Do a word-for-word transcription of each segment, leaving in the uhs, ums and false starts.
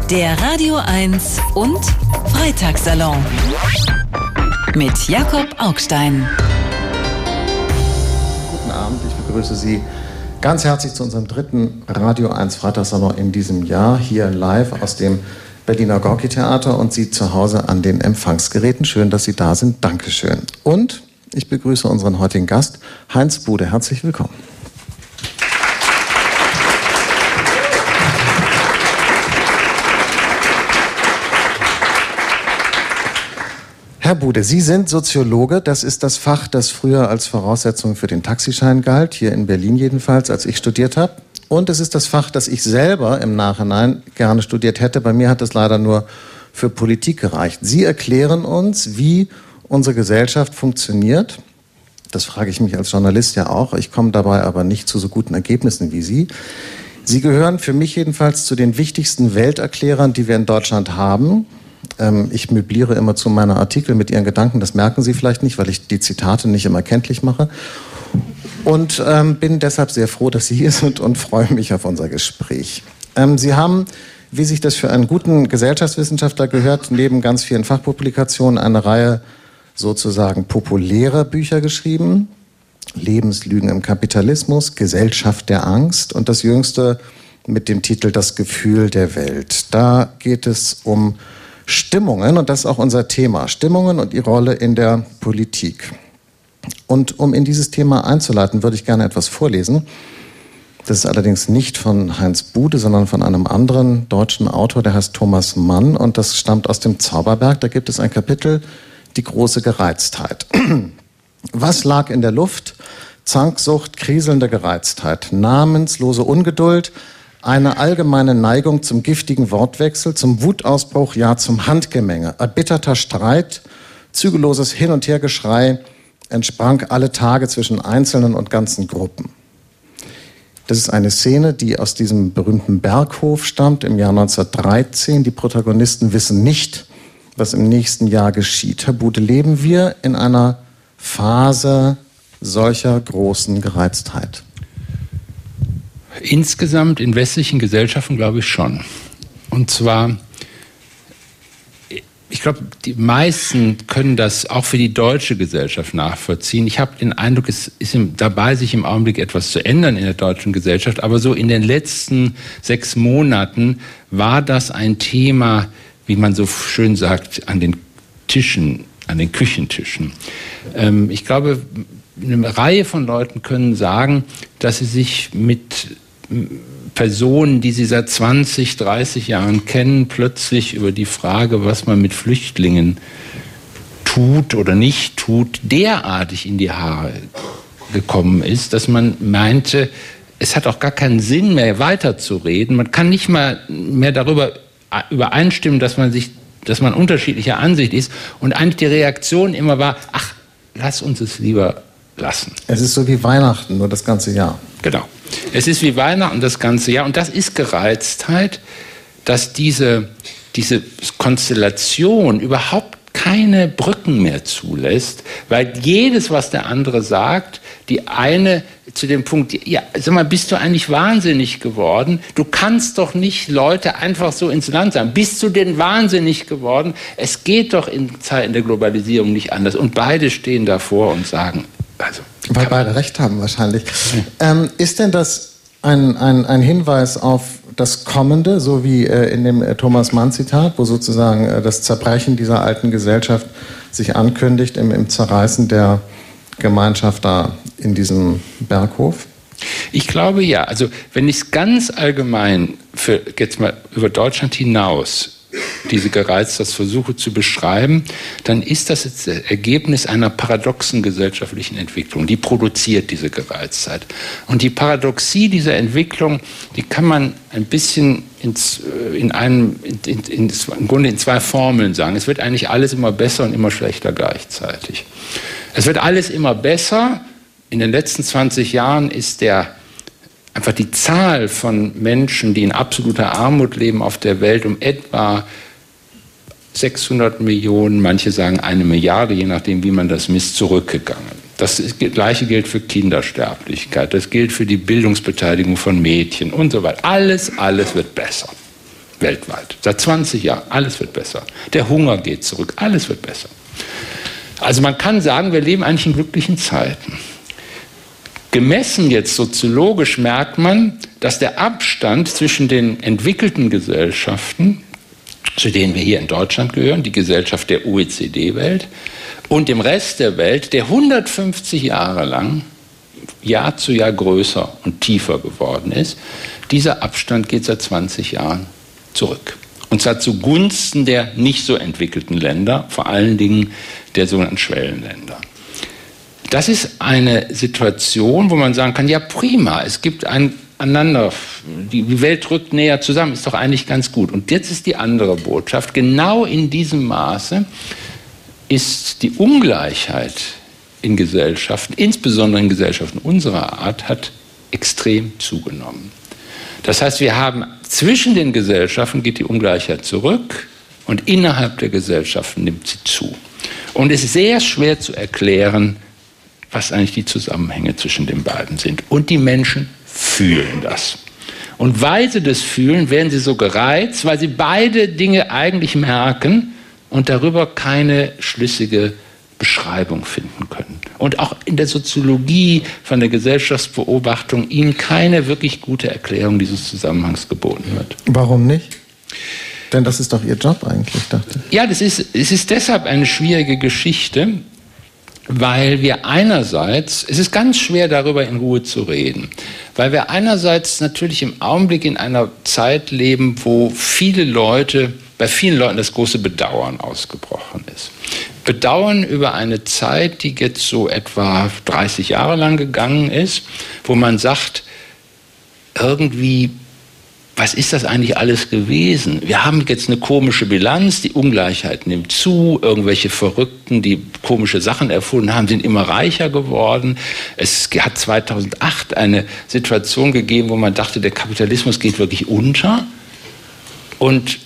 Der Radio eins und Freitagssalon mit Jakob Augstein. Guten Abend, ich begrüße Sie ganz herzlich zu unserem dritten Radio eins Freitagssalon in diesem Jahr, hier live aus dem Berliner Gorki-Theater und Sie zu Hause an den Empfangsgeräten. Schön, dass Sie da sind. Dankeschön. Und ich begrüße unseren heutigen Gast, Heinz Bude. Herzlich willkommen. Herr Bude, Sie sind Soziologe. Das ist das Fach, das früher als Voraussetzung für den Taxischein galt, hier in Berlin jedenfalls, als ich studiert habe. Und es ist das Fach, das ich selber im Nachhinein gerne studiert hätte. Bei mir hat es leider nur für Politik gereicht. Sie erklären uns, wie unsere Gesellschaft funktioniert. Das frage ich mich als Journalist ja auch. Ich komme dabei aber nicht zu so guten Ergebnissen wie Sie. Sie gehören für mich jedenfalls zu den wichtigsten Welterklärern, die wir in Deutschland haben. Ähm, ich möbliere immer zu meine Artikel mit Ihren Gedanken. Das merken Sie vielleicht nicht, weil ich die Zitate nicht immer kenntlich mache. Und ähm, bin deshalb sehr froh, dass Sie hier sind und freue mich auf unser Gespräch. Ähm, Sie haben, wie sich das für einen guten Gesellschaftswissenschaftler gehört, neben ganz vielen Fachpublikationen eine Reihe sozusagen populärer Bücher geschrieben. Lebenslügen im Kapitalismus, Gesellschaft der Angst und das jüngste mit dem Titel Das Gefühl der Welt. Da geht es um Stimmungen und das ist auch unser Thema. Stimmungen und ihre Rolle in der Politik. Und um in dieses Thema einzuleiten, würde ich gerne etwas vorlesen. Das ist allerdings nicht von Heinz Bude, sondern von einem anderen deutschen Autor, der heißt Thomas Mann und das stammt aus dem Zauberberg. Da gibt es ein Kapitel, die große Gereiztheit. Was lag in der Luft? Zanksucht, kriselnde Gereiztheit, namenslose Ungeduld, eine allgemeine Neigung zum giftigen Wortwechsel, zum Wutausbruch, ja zum Handgemenge, erbitterter Streit, zügelloses Hin- und Hergeschrei, entsprang alle Tage zwischen Einzelnen und ganzen Gruppen. Das ist eine Szene, die aus diesem berühmten Berghof stammt im Jahr neunzehnhundertdreizehn. Die Protagonisten wissen nicht, was im nächsten Jahr geschieht. Herr Bude, leben wir in einer Phase solcher großen Gereiztheit? Insgesamt in westlichen Gesellschaften glaube ich schon. Und zwar, ich glaube, die meisten können das auch für die deutsche Gesellschaft nachvollziehen. Ich habe den Eindruck, es ist dabei, sich im Augenblick etwas zu ändern in der deutschen Gesellschaft. Aber so in den letzten sechs Monaten war das ein Thema, wie man so schön sagt, an den Tischen, an den Küchentischen. Ähm, ich glaube, eine Reihe von Leuten können sagen, dass sie sich mit Personen, die sie seit zwanzig, dreißig Jahren kennen, plötzlich über die Frage, was man mit Flüchtlingen tut oder nicht tut, derartig in die Haare gekommen ist, dass man meinte, es hat auch gar keinen Sinn mehr weiterzureden. Man kann nicht mal mehr darüber übereinstimmen, dass man sich, dass man unterschiedlicher Ansicht ist. Und eigentlich die Reaktion immer war, ach, lass uns es lieber lassen. Es ist so wie Weihnachten, nur das ganze Jahr. Genau. Es ist wie Weihnachten das ganze Jahr. Und das ist Gereiztheit, dass diese, diese Konstellation überhaupt keine Brücken mehr zulässt, weil jedes, was der andere sagt, die eine zu dem Punkt, ja, sag mal, bist du eigentlich wahnsinnig geworden? Du kannst doch nicht Leute einfach so ins Land sagen. Bist du denn wahnsinnig geworden? Es geht doch in Zeiten der Globalisierung nicht anders. Und beide stehen davor und sagen, also, weil beide recht haben wahrscheinlich. Ähm, ist denn das ein, ein, ein Hinweis auf das Kommende, so wie äh, in dem äh, Thomas Mann-Zitat, wo sozusagen äh, das Zerbrechen dieser alten Gesellschaft sich ankündigt im, im Zerreißen der Gemeinschaft da in diesem Berghof? Ich glaube ja. Also wenn ich es ganz allgemein für jetzt mal über Deutschland hinaus diese Gereiztheit versuche zu beschreiben, dann ist das jetzt das Ergebnis einer paradoxen gesellschaftlichen Entwicklung. Die produziert diese Gereiztheit. Und die Paradoxie dieser Entwicklung, die kann man ein bisschen ins, in einem, in, in, in, im Grunde in zwei Formeln sagen. Es wird eigentlich alles immer besser und immer schlechter gleichzeitig. Es wird alles immer besser. In den letzten zwanzig Jahren ist der einfach die Zahl von Menschen, die in absoluter Armut leben auf der Welt, um etwa sechshundert Millionen, manche sagen eine Milliarde, je nachdem, wie man das misst, zurückgegangen. Das Gleiche gilt für Kindersterblichkeit, das gilt für die Bildungsbeteiligung von Mädchen und so weiter. Alles, alles wird besser. weltweit. Seit zwanzig Jahren, alles wird besser. Der Hunger geht zurück, alles wird besser. Also man kann sagen, wir leben eigentlich in glücklichen Zeiten. Gemessen jetzt soziologisch merkt man, dass der Abstand zwischen den entwickelten Gesellschaften, zu denen wir hier in Deutschland gehören, die Gesellschaft der O E C D-Welt, und dem Rest der Welt, der hundertfünfzig Jahre lang Jahr zu Jahr größer und tiefer geworden ist, dieser Abstand geht seit zwanzig Jahren zurück. Und zwar zugunsten der nicht so entwickelten Länder, vor allen Dingen der sogenannten Schwellenländer. Das ist eine Situation, wo man sagen kann, ja prima, es gibt ein einander, die Welt rückt näher zusammen, ist doch eigentlich ganz gut. Und jetzt ist die andere Botschaft, genau in diesem Maße ist die Ungleichheit in Gesellschaften, insbesondere in Gesellschaften unserer Art, hat extrem zugenommen. Das heißt, wir haben zwischen den Gesellschaften geht die Ungleichheit zurück und innerhalb der Gesellschaften nimmt sie zu. Und es ist sehr schwer zu erklären, was eigentlich die Zusammenhänge zwischen den beiden sind. Und die Menschen fühlen das. Und weil sie das fühlen, werden sie so gereizt, weil sie beide Dinge eigentlich merken und darüber keine schlüssige Beschreibung finden können. Und auch in der Soziologie von der Gesellschaftsbeobachtung ihnen keine wirklich gute Erklärung dieses Zusammenhangs geboten wird. Warum nicht? Denn das ist doch Ihr Job eigentlich, dachte ich. Ja, das ist, es ist deshalb eine schwierige Geschichte, weil wir einerseits, es ist ganz schwer darüber in Ruhe zu reden, weil wir einerseits natürlich im Augenblick in einer Zeit leben, wo viele Leute, bei vielen Leuten das große Bedauern ausgebrochen ist. Bedauern über eine Zeit, die jetzt so etwa dreißig Jahre lang gegangen ist, wo man sagt, irgendwie, was ist das eigentlich alles gewesen? Wir haben jetzt eine komische Bilanz, die Ungleichheit nimmt zu, irgendwelche Verrückten, die komische Sachen erfunden haben, sind immer reicher geworden. Es hat zweitausendacht eine Situation gegeben, wo man dachte, der Kapitalismus geht wirklich unter. Und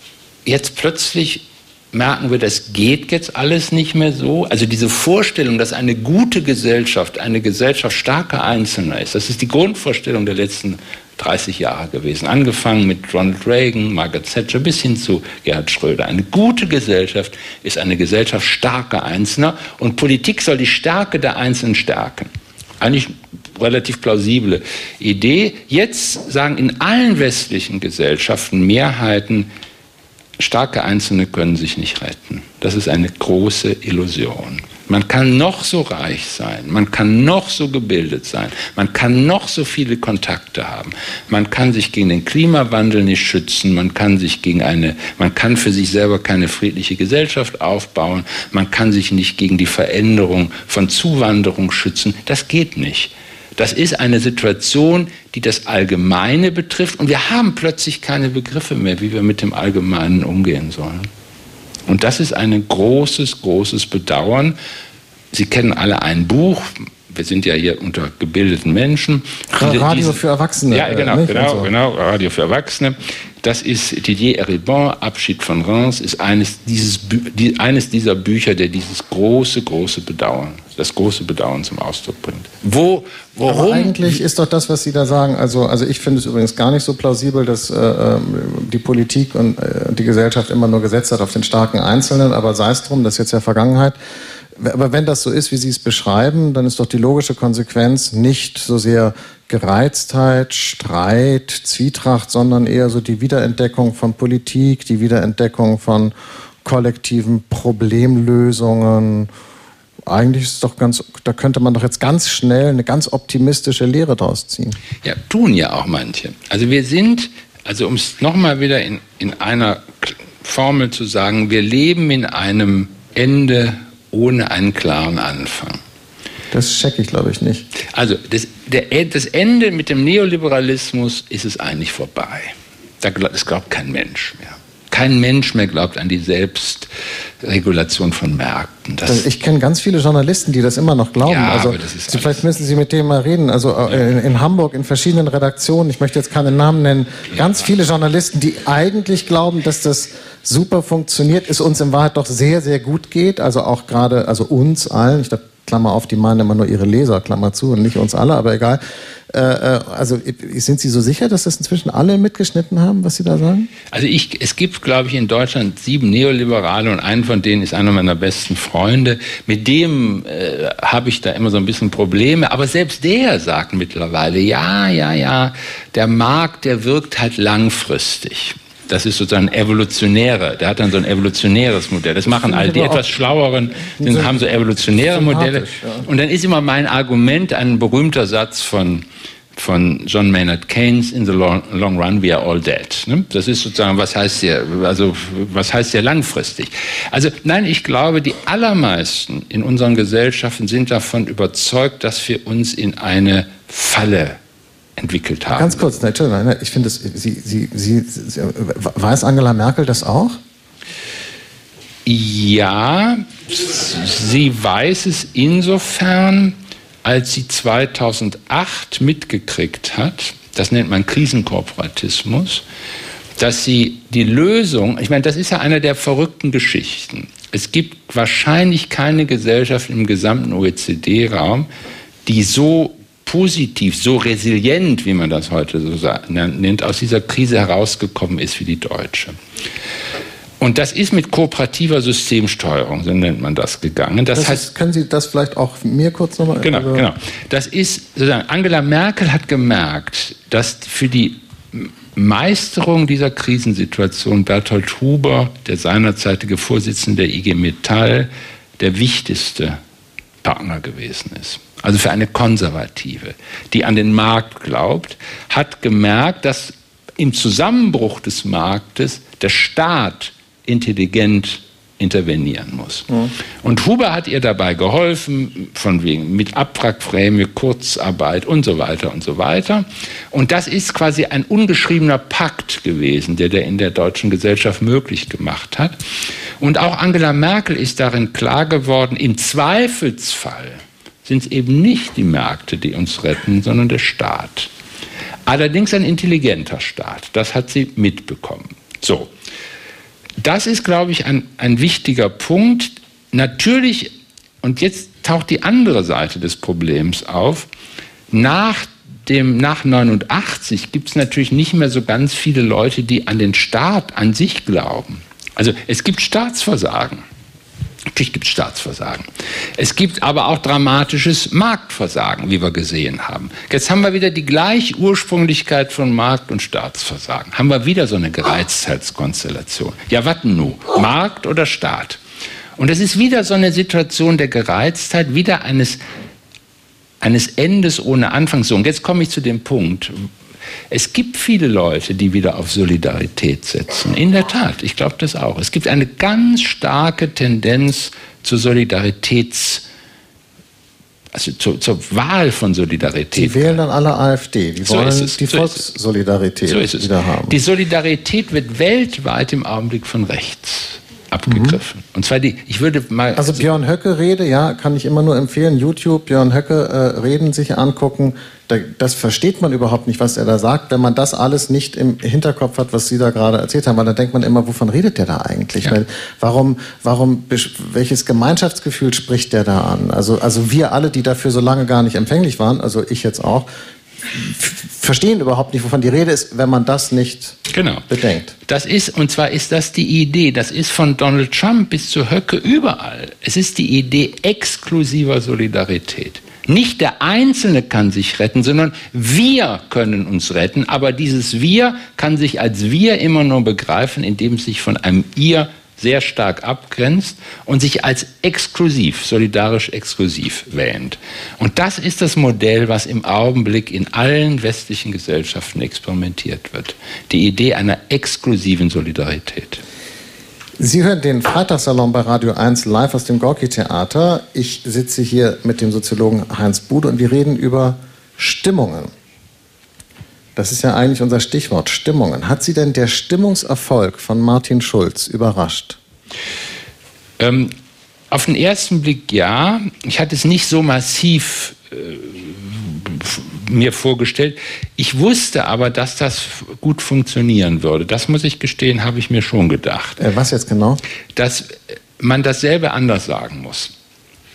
jetzt plötzlich merken wir, das geht jetzt alles nicht mehr so. Also diese Vorstellung, dass eine gute Gesellschaft, eine Gesellschaft starker Einzelner ist, das ist die Grundvorstellung der letzten dreißig Jahre gewesen. Angefangen mit Ronald Reagan, Margaret Thatcher bis hin zu Gerhard Schröder. Eine gute Gesellschaft ist eine Gesellschaft starker Einzelner und Politik soll die Stärke der Einzelnen stärken. Eigentlich relativ plausible Idee. Jetzt sagen in allen westlichen Gesellschaften Mehrheiten, starke Einzelne können sich nicht retten. Das ist eine große Illusion. Man kann noch so reich sein, man kann noch so gebildet sein, man kann noch so viele Kontakte haben. Man kann sich gegen den Klimawandel nicht schützen, man kann sich gegen eine, man kann für sich selber keine friedliche Gesellschaft aufbauen, man kann sich nicht gegen die Veränderung von Zuwanderung schützen. Das geht nicht. Das ist eine Situation, die das Allgemeine betrifft und wir haben plötzlich keine Begriffe mehr, wie wir mit dem Allgemeinen umgehen sollen. Und das ist ein großes, großes Bedauern. Sie kennen alle ein Buch, wir sind ja hier unter gebildeten Menschen. Radio Diese, für Erwachsene. Ja, genau, äh, genau, so. genau, Radio für Erwachsene. Das ist Didier Eribon, Abschied von Reims, ist eines, dieses, die, eines dieser Bücher, der dieses große, große Bedauern, das große Bedauern zum Ausdruck bringt. Wo, warum? Aber eigentlich ist doch das, was Sie da sagen, also, also ich finde es übrigens gar nicht so plausibel, dass äh, die Politik und äh, die Gesellschaft immer nur gesetzt hat auf den starken Einzelnen, aber sei es drum, das ist jetzt ja Vergangenheit. Aber wenn das so ist, wie Sie es beschreiben, dann ist doch die logische Konsequenz nicht so sehr Gereiztheit, Streit, Zwietracht, sondern eher so die Wiederentdeckung von Politik, die Wiederentdeckung von kollektiven Problemlösungen. Eigentlich ist es doch ganz, da könnte man doch jetzt ganz schnell eine ganz optimistische Lehre draus ziehen. Ja, tun ja auch manche. Also wir sind, also um es nochmal wieder in, in einer Formel zu sagen, wir leben in einem Ende ohne einen klaren Anfang. Das checke ich, glaube ich, nicht. Also das, der, das Ende mit dem Neoliberalismus ist es eigentlich vorbei. Das glaubt kein Mensch mehr. Kein Mensch mehr glaubt an die Selbstregulation von Märkten. Das ich kenne ganz viele Journalisten, die das immer noch glauben. Ja, also, aber das ist Sie, vielleicht müssen Sie mit denen mal reden. Also in, in Hamburg, in verschiedenen Redaktionen, ich möchte jetzt keine Namen nennen, ja. Ganz viele Journalisten, die eigentlich glauben, dass das super funktioniert, es uns in Wahrheit doch sehr, sehr gut geht. Also auch gerade, also uns allen, ich glaube, Klammer auf, die meinen immer nur ihre Leser, Klammer zu, und nicht uns alle, aber egal. Äh, also sind Sie so sicher, dass das inzwischen alle mitgeschnitten haben, was Sie da sagen? Also ich, es gibt, glaube ich, in Deutschland sieben Neoliberale und einen von denen ist einer meiner besten Freunde. Mit dem äh, habe ich da immer so ein bisschen Probleme. Aber selbst der sagt mittlerweile, ja, ja, ja, der Markt, der wirkt halt langfristig. Das ist sozusagen evolutionäre, der hat dann so ein evolutionäres Modell. Das machen all die etwas Schlaueren, die haben so evolutionäre Modelle. Ja. Und dann ist immer mein Argument ein berühmter Satz von, von John Maynard Keynes, in the long, long run we are all dead. Das ist sozusagen, was heißt hier, also was heißt hier langfristig? Also nein, ich glaube, die allermeisten in unseren Gesellschaften sind davon überzeugt, dass wir uns in eine Falle entwickelt haben. Ganz kurz, Entschuldigung, ich finde, Sie, Sie, Sie, Sie, weiß Angela Merkel das auch? Ja, sie weiß es insofern, als sie zweitausendacht mitgekriegt hat, das nennt man Krisenkorporatismus, dass sie die Lösung, ich meine, das ist ja eine der verrückten Geschichten. Es gibt wahrscheinlich keine Gesellschaft im gesamten O E C D-Raum, die so positiv, so resilient, wie man das heute so nennt, aus dieser Krise herausgekommen ist wie die deutsche. Und das ist mit kooperativer Systemsteuerung, so nennt man das, gegangen. Das, das heißt, ist, können Sie das vielleicht auch mir kurz nochmal... Genau, also genau. Das ist, sozusagen, Angela Merkel hat gemerkt, dass für die Meisterung dieser Krisensituation Bertolt Huber, der seinerzeitige Vorsitzende der I G Metall, der wichtigste Partner gewesen ist. Also für eine Konservative, die an den Markt glaubt, hat gemerkt, dass im Zusammenbruch des Marktes der Staat intelligent intervenieren muss. Mhm. Und Huber hat ihr dabei geholfen, von wegen mit Abwrackprämie, Kurzarbeit und so weiter und so weiter. Und das ist quasi ein ungeschriebener Pakt gewesen, der der in der deutschen Gesellschaft möglich gemacht hat. Und auch Angela Merkel ist darin klar geworden, im Zweifelsfall sind es eben nicht die Märkte, die uns retten, sondern der Staat. Allerdings ein intelligenter Staat. Das hat sie mitbekommen. So, das ist, glaube ich, ein, ein wichtiger Punkt. Natürlich, und jetzt taucht die andere Seite des Problems auf, nach dem, nach neunundachtzig gibt es natürlich nicht mehr so ganz viele Leute, die an den Staat an sich glauben. Also es gibt Staatsversagen. Natürlich gibt es Staatsversagen. Es gibt aber auch dramatisches Marktversagen, wie wir gesehen haben. Jetzt haben wir wieder die gleiche Ursprünglichkeit von Markt- und Staatsversagen. Haben wir wieder so eine Gereiztheitskonstellation. Ja, was nun? Markt oder Staat? Und es ist wieder so eine Situation der Gereiztheit, wieder eines, eines Endes ohne Anfang. So, und jetzt komme ich zu dem Punkt. Es gibt viele Leute, die wieder auf Solidarität setzen. In der Tat, ich glaube das auch. Es gibt eine ganz starke Tendenz zur Solidaritäts, also zur, zur Wahl von Solidarität. Die wählen dann alle AfD. Die so wollen ist die so Volkssolidarität so ist es. wieder haben. Die Solidarität wird weltweit im Augenblick von rechts abgegriffen. Mhm. Und zwar die, ich würde mal... Also Björn Höcke Rede, ja, kann ich immer nur empfehlen. YouTube, Björn Höcke äh, Reden sich angucken. Da, das versteht man überhaupt nicht, was er da sagt, wenn man das alles nicht im Hinterkopf hat, was Sie da gerade erzählt haben. Weil dann denkt man immer, wovon redet der da eigentlich? Ja. Weil, warum, warum, welches Gemeinschaftsgefühl spricht der da an? Also, also wir alle, die dafür so lange gar nicht empfänglich waren, also ich jetzt auch, verstehen überhaupt nicht, wovon die Rede ist, wenn man das nicht genau. bedenkt. Das ist, und zwar ist das die Idee, das ist von Donald Trump bis zu Höcke überall. Es ist die Idee exklusiver Solidarität. Nicht der Einzelne kann sich retten, sondern wir können uns retten. Aber dieses Wir kann sich als Wir immer nur begreifen, indem es sich von einem Ihr sehr stark abgrenzt und sich als exklusiv, solidarisch exklusiv wähnt. Und das ist das Modell, was im Augenblick in allen westlichen Gesellschaften experimentiert wird. Die Idee einer exklusiven Solidarität. Sie hören den Freitagssalon bei Radio eins live aus dem Gorki-Theater. Ich sitze hier mit dem Soziologen Heinz Bude und wir reden über Stimmungen. Das ist ja eigentlich unser Stichwort, Stimmungen. Hat Sie denn der Stimmungserfolg von Martin Schulz überrascht? Ähm, auf den ersten Blick ja. Ich hatte es nicht so massiv äh, mir vorgestellt. Ich wusste aber, dass das gut funktionieren würde. Das muss ich gestehen, habe ich mir schon gedacht. Äh, was jetzt genau? Dass man dasselbe anders sagen muss.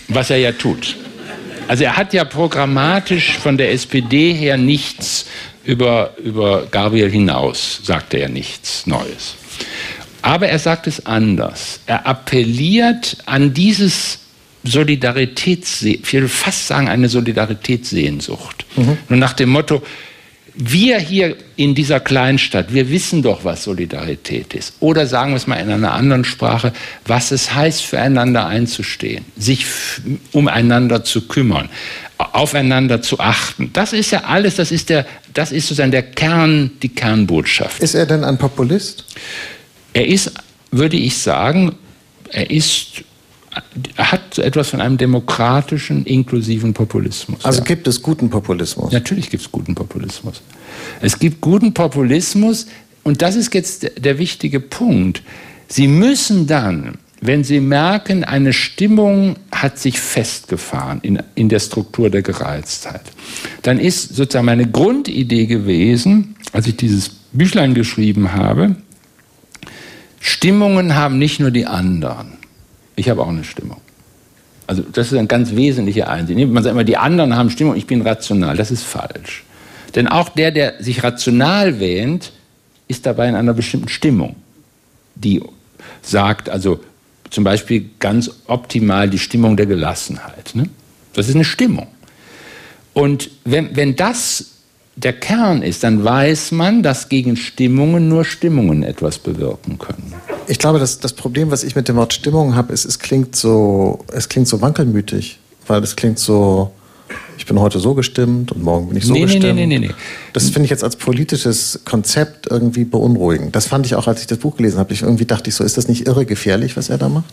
Was er ja tut. Also er hat ja programmatisch von der S P D her nichts über, über Gabriel hinaus, sagt er ja nichts Neues. Aber er sagt es anders. Er appelliert an dieses Solidaritäts, ich würde fast sagen eine Solidaritätssehnsucht. Mhm. Nur nach dem Motto, wir hier in dieser Kleinstadt, wir wissen doch, was Solidarität ist. Oder sagen wir es mal in einer anderen Sprache, was es heißt, füreinander einzustehen, sich umeinander zu kümmern, aufeinander zu achten. Das ist ja alles, das ist, der, das ist sozusagen der Kern, die Kernbotschaft. Ist er denn ein Populist? Er ist, würde ich sagen, er ist... Er hat etwas von einem demokratischen, inklusiven Populismus. Also ja. Gibt es guten Populismus? Natürlich gibt es guten Populismus. Es gibt guten Populismus und das ist jetzt der, der wichtige Punkt. Sie müssen dann, wenn Sie merken, eine Stimmung hat sich festgefahren in, in der Struktur der Gereiztheit, dann ist sozusagen meine Grundidee gewesen, als ich dieses Büchlein geschrieben habe, Stimmungen haben nicht nur die anderen. Ich habe auch eine Stimmung. Also das ist ein ganz wesentlicher Einsicht. Man sagt immer, die anderen haben Stimmung, ich bin rational. Das ist falsch. Denn auch der, der sich rational wähnt, ist dabei in einer bestimmten Stimmung. Die sagt also zum Beispiel ganz optimal die Stimmung der Gelassenheit. Ne? Das ist eine Stimmung. Und wenn, wenn das der Kern ist, dann weiß man, dass gegen Stimmungen nur Stimmungen etwas bewirken können. Ich glaube, das, das Problem, was ich mit dem Wort Stimmung habe, ist, es klingt so, es klingt so wankelmütig, weil es klingt so, ich bin heute so gestimmt und morgen bin ich so nee, gestimmt. Nee, nee, nee, nee. Das finde ich jetzt als politisches Konzept irgendwie beunruhigend. Das fand ich auch, als ich das Buch gelesen habe. Ich irgendwie dachte ich so, ist das nicht irre gefährlich, was er da macht?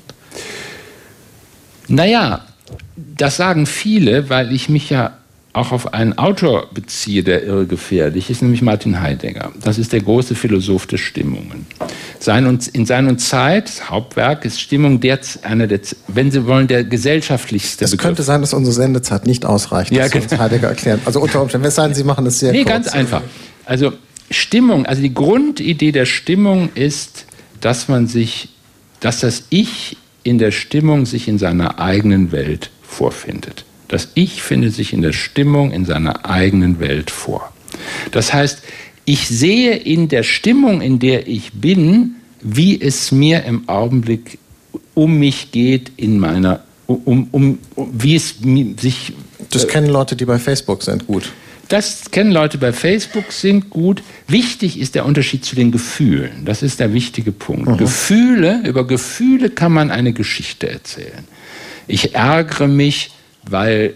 Naja, das sagen viele, weil ich mich ja auch auf einen Autor beziehe, der irregefährlich ist, nämlich Martin Heidegger. Das ist der große Philosoph der Stimmungen. Sein und, in seiner Zeit, das Hauptwerk, ist Stimmung der, einer der, wenn Sie wollen, der gesellschaftlichste Es Begriff. könnte sein, dass unsere Sendezeit nicht ausreicht, ja, dass wir uns Heidegger erklären. Also unter Umständen, es sei denn, Sie machen es sehr nee, kurz. Nee, ganz einfach. Also Stimmung, also die Grundidee der Stimmung ist, dass man sich, dass das Ich in der Stimmung sich in seiner eigenen Welt vorfindet. Das Ich findet sich in der Stimmung in seiner eigenen Welt vor. Das heißt, ich sehe in der Stimmung, in der ich bin, wie es mir im Augenblick um mich geht, in meiner, um, um, um wie es sich... Das äh, kennen Leute, die bei Facebook sind, gut. Das kennen Leute bei Facebook, sind gut. Wichtig ist der Unterschied zu den Gefühlen. Das ist der wichtige Punkt. Mhm. Gefühle, über Gefühle kann man eine Geschichte erzählen. Ich ärgere mich, weil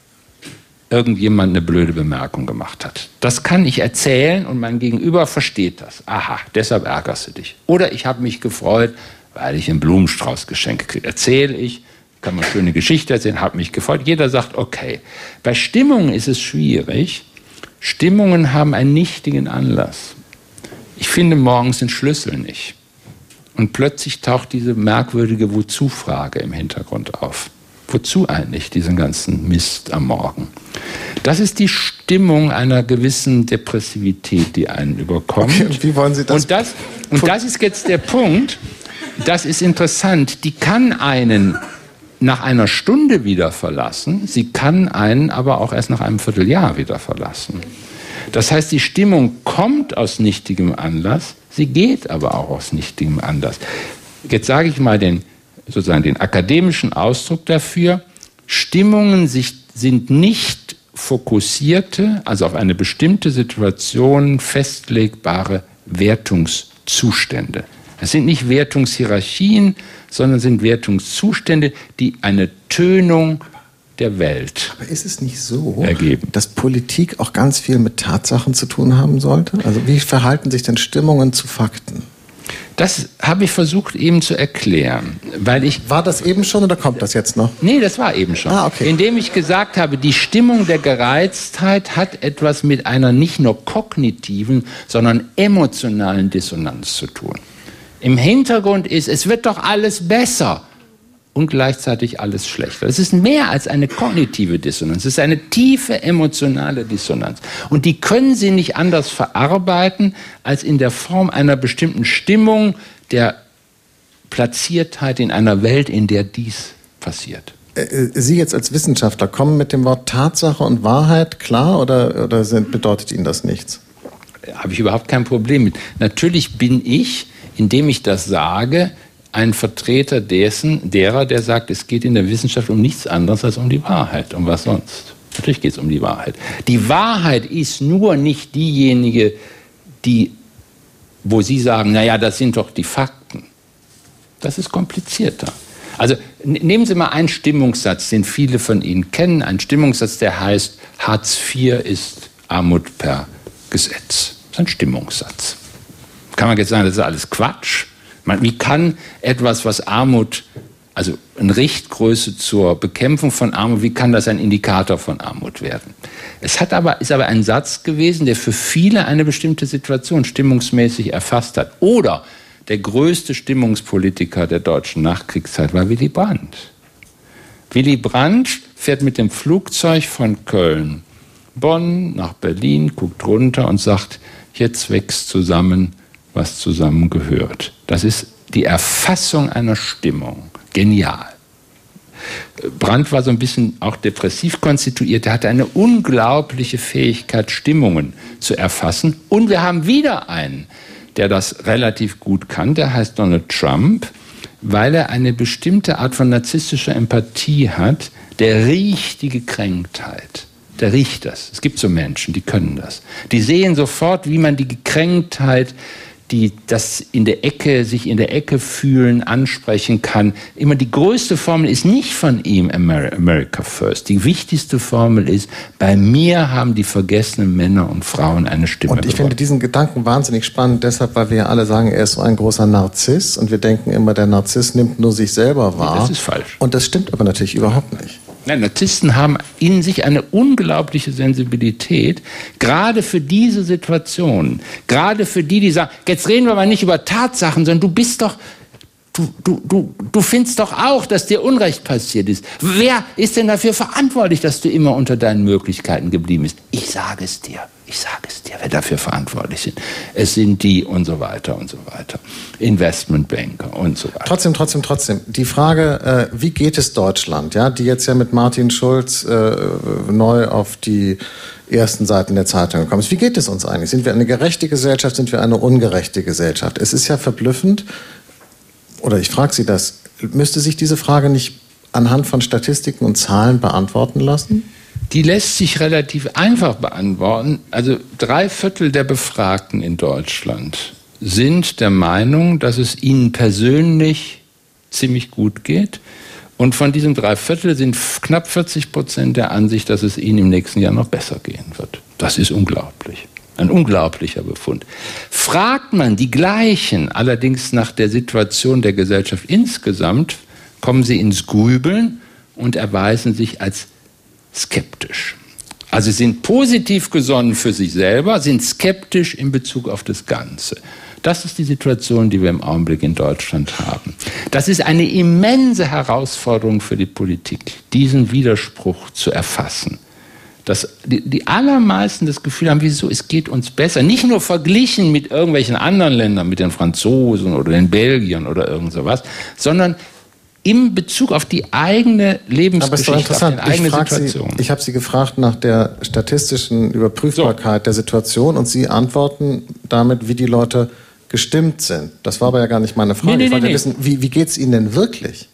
irgendjemand eine blöde Bemerkung gemacht hat. Das kann ich erzählen und mein Gegenüber versteht das. Aha, deshalb ärgerst du dich. Oder ich habe mich gefreut, weil ich einen Blumenstrauß geschenkt kriege. Erzähle ich, kann man schöne Geschichte erzählen, habe mich gefreut. Jeder sagt, okay. Bei Stimmungen ist es schwierig. Stimmungen haben einen nichtigen Anlass. Ich finde morgens den Schlüssel nicht. Und plötzlich taucht diese merkwürdige Wozu-Frage im Hintergrund auf. Wozu eigentlich diesen ganzen Mist am Morgen? Das ist die Stimmung einer gewissen Depressivität, die einen überkommt. Okay, und wie wollen Sie das? Und das, und das ist jetzt der Punkt, das ist interessant, die kann einen nach einer Stunde wieder verlassen, sie kann einen aber auch erst nach einem Vierteljahr wieder verlassen. Das heißt, die Stimmung kommt aus nichtigem Anlass, sie geht aber auch aus nichtigem Anlass. Jetzt sage ich mal den sozusagen den akademischen Ausdruck dafür, Stimmungen sich, sind nicht fokussierte, also auf eine bestimmte Situation festlegbare Wertungszustände. Es sind nicht Wertungshierarchien, sondern sind Wertungszustände, die eine Tönung der Welt Aber ist es nicht so, ergeben. dass Politik auch ganz viel mit Tatsachen zu tun haben sollte? Also wie verhalten sich denn Stimmungen zu Fakten? Das habe ich versucht eben zu erklären, weil ich... War das eben schon oder kommt das jetzt noch? Nee, das war eben schon. Ah, okay. Indem ich gesagt habe, die Stimmung der Gereiztheit hat etwas mit einer nicht nur kognitiven, sondern emotionalen Dissonanz zu tun. Im Hintergrund ist, es wird doch alles besser und gleichzeitig alles schlechter. Es ist mehr als eine kognitive Dissonanz, es ist eine tiefe emotionale Dissonanz. Und die können Sie nicht anders verarbeiten, als in der Form einer bestimmten Stimmung der Platziertheit in einer Welt, in der dies passiert. Sie jetzt als Wissenschaftler kommen mit dem Wort Tatsache und Wahrheit klar oder, oder sind, bedeutet Ihnen das nichts? Habe ich überhaupt kein Problem mit. Natürlich bin ich, indem ich das sage, ein Vertreter dessen, derer, der sagt, es geht in der Wissenschaft um nichts anderes als um die Wahrheit. Um was sonst? Natürlich geht es um die Wahrheit. Die Wahrheit ist nur nicht diejenige, die, wo Sie sagen, naja, das sind doch die Fakten. Das ist komplizierter. Also nehmen Sie mal einen Stimmungssatz, den viele von Ihnen kennen. Ein Stimmungssatz, der heißt, Hartz vier ist Armut per Gesetz. Das ist ein Stimmungssatz. Kann man jetzt sagen, das ist alles Quatsch? Man, wie kann etwas, was Armut, also eine Richtgröße zur Bekämpfung von Armut, wie kann das ein Indikator von Armut werden? Es hat aber, ist aber ein Satz gewesen, der für viele eine bestimmte Situation stimmungsmäßig erfasst hat. Oder der größte Stimmungspolitiker der deutschen Nachkriegszeit war Willy Brandt. Willy Brandt fährt mit dem Flugzeug von Köln, Bonn nach Berlin, guckt runter und sagt, jetzt wächst zusammen, was zusammengehört. Das ist die Erfassung einer Stimmung. Genial. Brandt war so ein bisschen auch depressiv konstituiert. Er hatte eine unglaubliche Fähigkeit, Stimmungen zu erfassen. Und wir haben wieder einen, der das relativ gut kann, der heißt Donald Trump, weil er eine bestimmte Art von narzisstischer Empathie hat, der riecht die Gekränktheit. Der riecht das. Es gibt so Menschen, die können das. Die sehen sofort, wie man die Gekränktheit, die das in der Ecke, sich in der Ecke fühlen, ansprechen kann. Immer die größte Formel ist nicht von ihm America First. Die wichtigste Formel ist, bei mir haben die vergessenen Männer und Frauen eine Stimme. Und ich gewonnen. finde diesen Gedanken wahnsinnig spannend, deshalb, weil wir ja alle sagen, er ist so ein großer Narziss und wir denken immer, der Narziss nimmt nur sich selber wahr. Das ist falsch. Und das stimmt aber natürlich überhaupt nicht. Nein, Narzissten haben in sich eine unglaubliche Sensibilität, gerade für diese Situationen, gerade für die, die sagen, jetzt reden wir mal nicht über Tatsachen, sondern du bist doch, du, du, du, du findest doch auch, dass dir Unrecht passiert ist. Wer ist denn dafür verantwortlich, dass du immer unter deinen Möglichkeiten geblieben bist? Ich sage es dir. Ich sage es dir, wer dafür verantwortlich sind. Es sind die und so weiter und so weiter. Investmentbanker und so weiter. Trotzdem, trotzdem, trotzdem. Die Frage, äh, wie geht es Deutschland, ja, die jetzt ja mit Martin Schulz äh, neu auf die ersten Seiten der Zeitung gekommen ist. Wie geht es uns eigentlich? Sind wir eine gerechte Gesellschaft? Sind wir eine ungerechte Gesellschaft? Es ist ja verblüffend, oder ich frage Sie das, müsste sich diese Frage nicht anhand von Statistiken und Zahlen beantworten lassen? Die lässt sich relativ einfach beantworten. Also drei Viertel der Befragten in Deutschland sind der Meinung, dass es ihnen persönlich ziemlich gut geht. Und von diesen drei Viertel sind knapp vierzig Prozent der Ansicht, dass es ihnen im nächsten Jahr noch besser gehen wird. Das ist unglaublich. Ein unglaublicher Befund. Fragt man die gleichen allerdings nach der Situation der Gesellschaft insgesamt, kommen sie ins Grübeln und erweisen sich als skeptisch. Also sind positiv gesonnen für sich selber, sind skeptisch in Bezug auf das Ganze. Das ist die Situation, die wir im Augenblick in Deutschland haben. Das ist eine immense Herausforderung für die Politik, diesen Widerspruch zu erfassen. Dass die, die allermeisten das Gefühl haben, wieso, es geht uns besser. Nicht nur verglichen mit irgendwelchen anderen Ländern, mit den Franzosen oder den Belgiern oder irgend sowas, sondern in Bezug auf die eigene Lebensgeschichte, Aber es ist doch interessant. auf die eigene ich Situation. Sie, ich habe Sie gefragt nach der statistischen Überprüfbarkeit so. der Situation und Sie antworten damit, wie die Leute gestimmt sind. Das war aber ja gar nicht meine Frage. Nee, nee, ich wollte nee, wissen, wie, wie geht es Ihnen denn wirklich?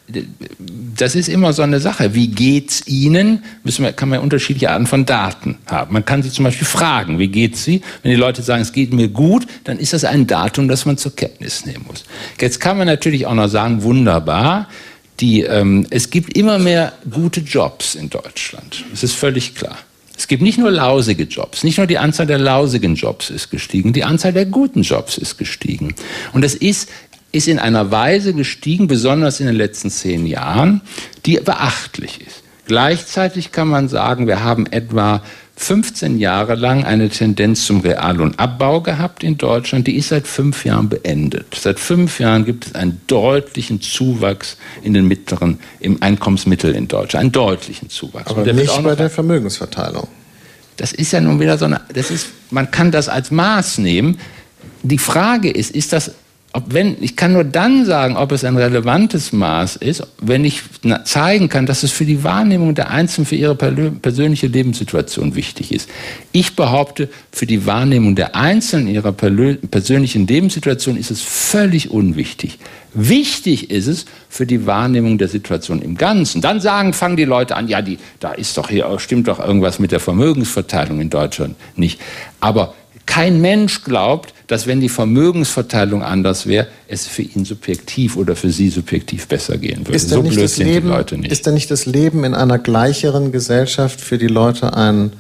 Das ist immer so eine Sache. Wie geht's Ihnen? Müssen wir, kann man unterschiedliche Arten von Daten haben. Man kann sie zum Beispiel fragen, wie geht's Sie? Wenn die Leute sagen, es geht mir gut, dann ist das ein Datum, das man zur Kenntnis nehmen muss. Jetzt kann man natürlich auch noch sagen, wunderbar, die, ähm, es gibt immer mehr gute Jobs in Deutschland. Das ist völlig klar. Es gibt nicht nur lausige Jobs, nicht nur die Anzahl der lausigen Jobs ist gestiegen, die Anzahl der guten Jobs ist gestiegen. Und das ist ist in einer Weise gestiegen, besonders in den letzten zehn Jahren, die beachtlich ist. Gleichzeitig kann man sagen, wir haben etwa fünfzehn Jahre lang eine Tendenz zum Reallohnabbau gehabt in Deutschland. Die ist seit fünf Jahren beendet. Seit fünf Jahren gibt es einen deutlichen Zuwachs in den mittleren, im Einkommensmittel in Deutschland. Einen deutlichen Zuwachs. Aber der nicht auch bei der Vermögensverteilung. Das ist ja nun wieder so eine, das ist, man kann das als Maß nehmen. Die Frage ist, ist das ob wenn, ich kann nur dann sagen, ob es ein relevantes Maß ist, wenn ich zeigen kann, dass es für die Wahrnehmung der Einzelnen, für ihre persönliche Lebenssituation wichtig ist. Ich behaupte, für die Wahrnehmung der Einzelnen in ihrer persönlichen Lebenssituation ist es völlig unwichtig. Wichtig ist es für die Wahrnehmung der Situation im Ganzen. Dann sagen, fangen die Leute an, ja, die, da ist doch hier, stimmt doch irgendwas mit der Vermögensverteilung in Deutschland nicht. Aber kein Mensch glaubt, dass wenn die Vermögensverteilung anders wäre, es für ihn subjektiv oder für sie subjektiv besser gehen würde. Ist so blöd sind Leben, die Leute nicht. Ist denn nicht das Leben in einer gleicheren Gesellschaft für die Leute ein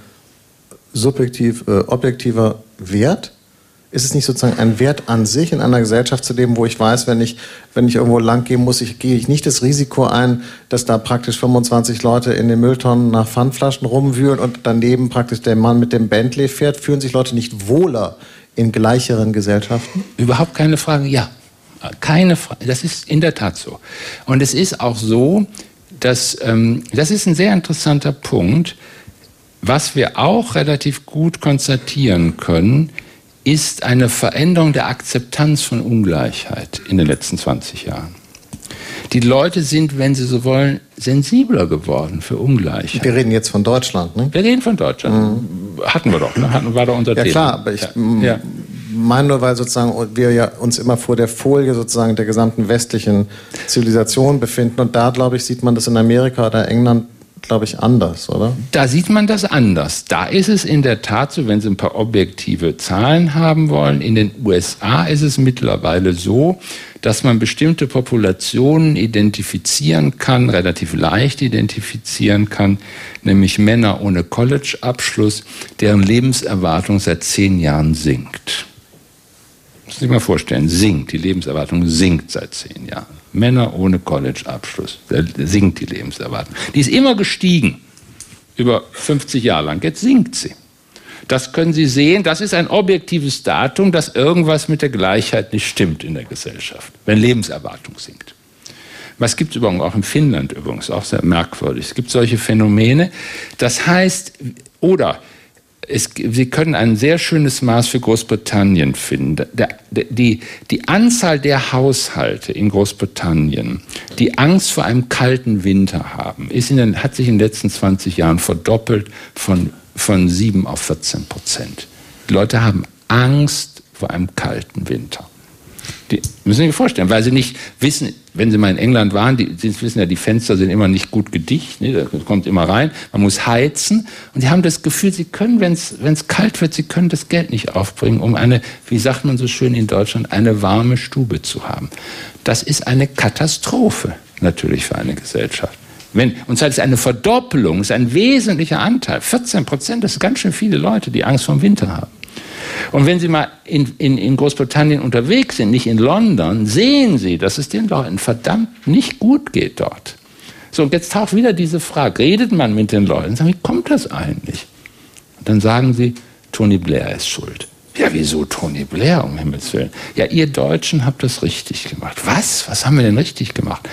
subjektiv, äh, objektiver Wert? Ist es nicht sozusagen ein Wert an sich, in einer Gesellschaft zu leben, wo ich weiß, wenn ich, wenn ich irgendwo lang gehen muss, ich, gehe ich nicht das Risiko ein, dass da praktisch fünfundzwanzig Leute in den Mülltonnen nach Pfandflaschen rumwühlen und daneben praktisch der Mann mit dem Bentley fährt? Fühlen sich Leute nicht wohler in gleicheren Gesellschaften? Überhaupt keine Frage, ja. Keine Frage. Das ist in der Tat so. Und es ist auch so, dass, ähm, das ist ein sehr interessanter Punkt, was wir auch relativ gut konstatieren können, ist eine Veränderung der Akzeptanz von Ungleichheit in den letzten zwanzig Jahren. Die Leute sind, wenn sie so wollen, sensibler geworden für Ungleichheit. Wir reden jetzt von Deutschland, ne? Wir reden von Deutschland. Mhm. Hatten wir doch, ne? Hatten, war doch unser ja, Thema. Klar, aber ich ja. Ja. meine nur, weil sozusagen wir ja uns immer vor der Folie sozusagen der gesamten westlichen Zivilisation befinden. Und da, glaube ich, sieht man das in Amerika oder England, glaube ich, anders, oder? Da sieht man das anders. Da ist es in der Tat so, wenn Sie ein paar objektive Zahlen haben wollen, in den U S A ist es mittlerweile so, dass man bestimmte Populationen identifizieren kann, relativ leicht identifizieren kann, nämlich Männer ohne College-Abschluss, deren Lebenserwartung seit zehn Jahren sinkt. Das muss sich mal vorstellen, sinkt, die Lebenserwartung sinkt seit zehn Jahren. Männer ohne College-Abschluss, da sinkt die Lebenserwartung. Die ist immer gestiegen, über fünfzig Jahre lang, jetzt sinkt sie. Das können Sie sehen, das ist ein objektives Datum, dass irgendwas mit der Gleichheit nicht stimmt in der Gesellschaft, wenn Lebenserwartung sinkt. Was gibt es übrigens auch in Finnland übrigens, auch sehr merkwürdig. Es gibt solche Phänomene, das heißt, oder Es, Sie können ein sehr schönes Maß für Großbritannien finden. Der, der, die, die Anzahl der Haushalte in Großbritannien, die Angst vor einem kalten Winter haben, ist in den, hat sich in den letzten zwanzig Jahren verdoppelt von, von sieben auf vierzehn Prozent. Die Leute haben Angst vor einem kalten Winter. Die müssen Sie sich vorstellen, weil sie nicht wissen, wenn Sie mal in England waren, die, Sie wissen ja, die Fenster sind immer nicht gut gedicht, ne, da kommt immer rein, man muss heizen und die haben das Gefühl, sie können, wenn es kalt wird, sie können das Geld nicht aufbringen, um eine, wie sagt man so schön in Deutschland, eine warme Stube zu haben. Das ist eine Katastrophe natürlich für eine Gesellschaft. Wenn, und zwar ist eine Verdoppelung, ist ein wesentlicher Anteil, vierzehn Prozent, das sind ganz schön viele Leute, die Angst vor dem Winter haben. Und wenn Sie mal in, in, in Großbritannien unterwegs sind, nicht in London, sehen Sie, dass es den Leuten verdammt nicht gut geht dort. So, und jetzt taucht wieder diese Frage, redet man mit den Leuten, sagen, wie kommt das eigentlich? Und dann sagen sie, Tony Blair ist schuld. Ja, wieso Tony Blair, um Himmels Willen? Ja, ihr Deutschen habt das richtig gemacht. Was? Was haben wir denn richtig gemacht?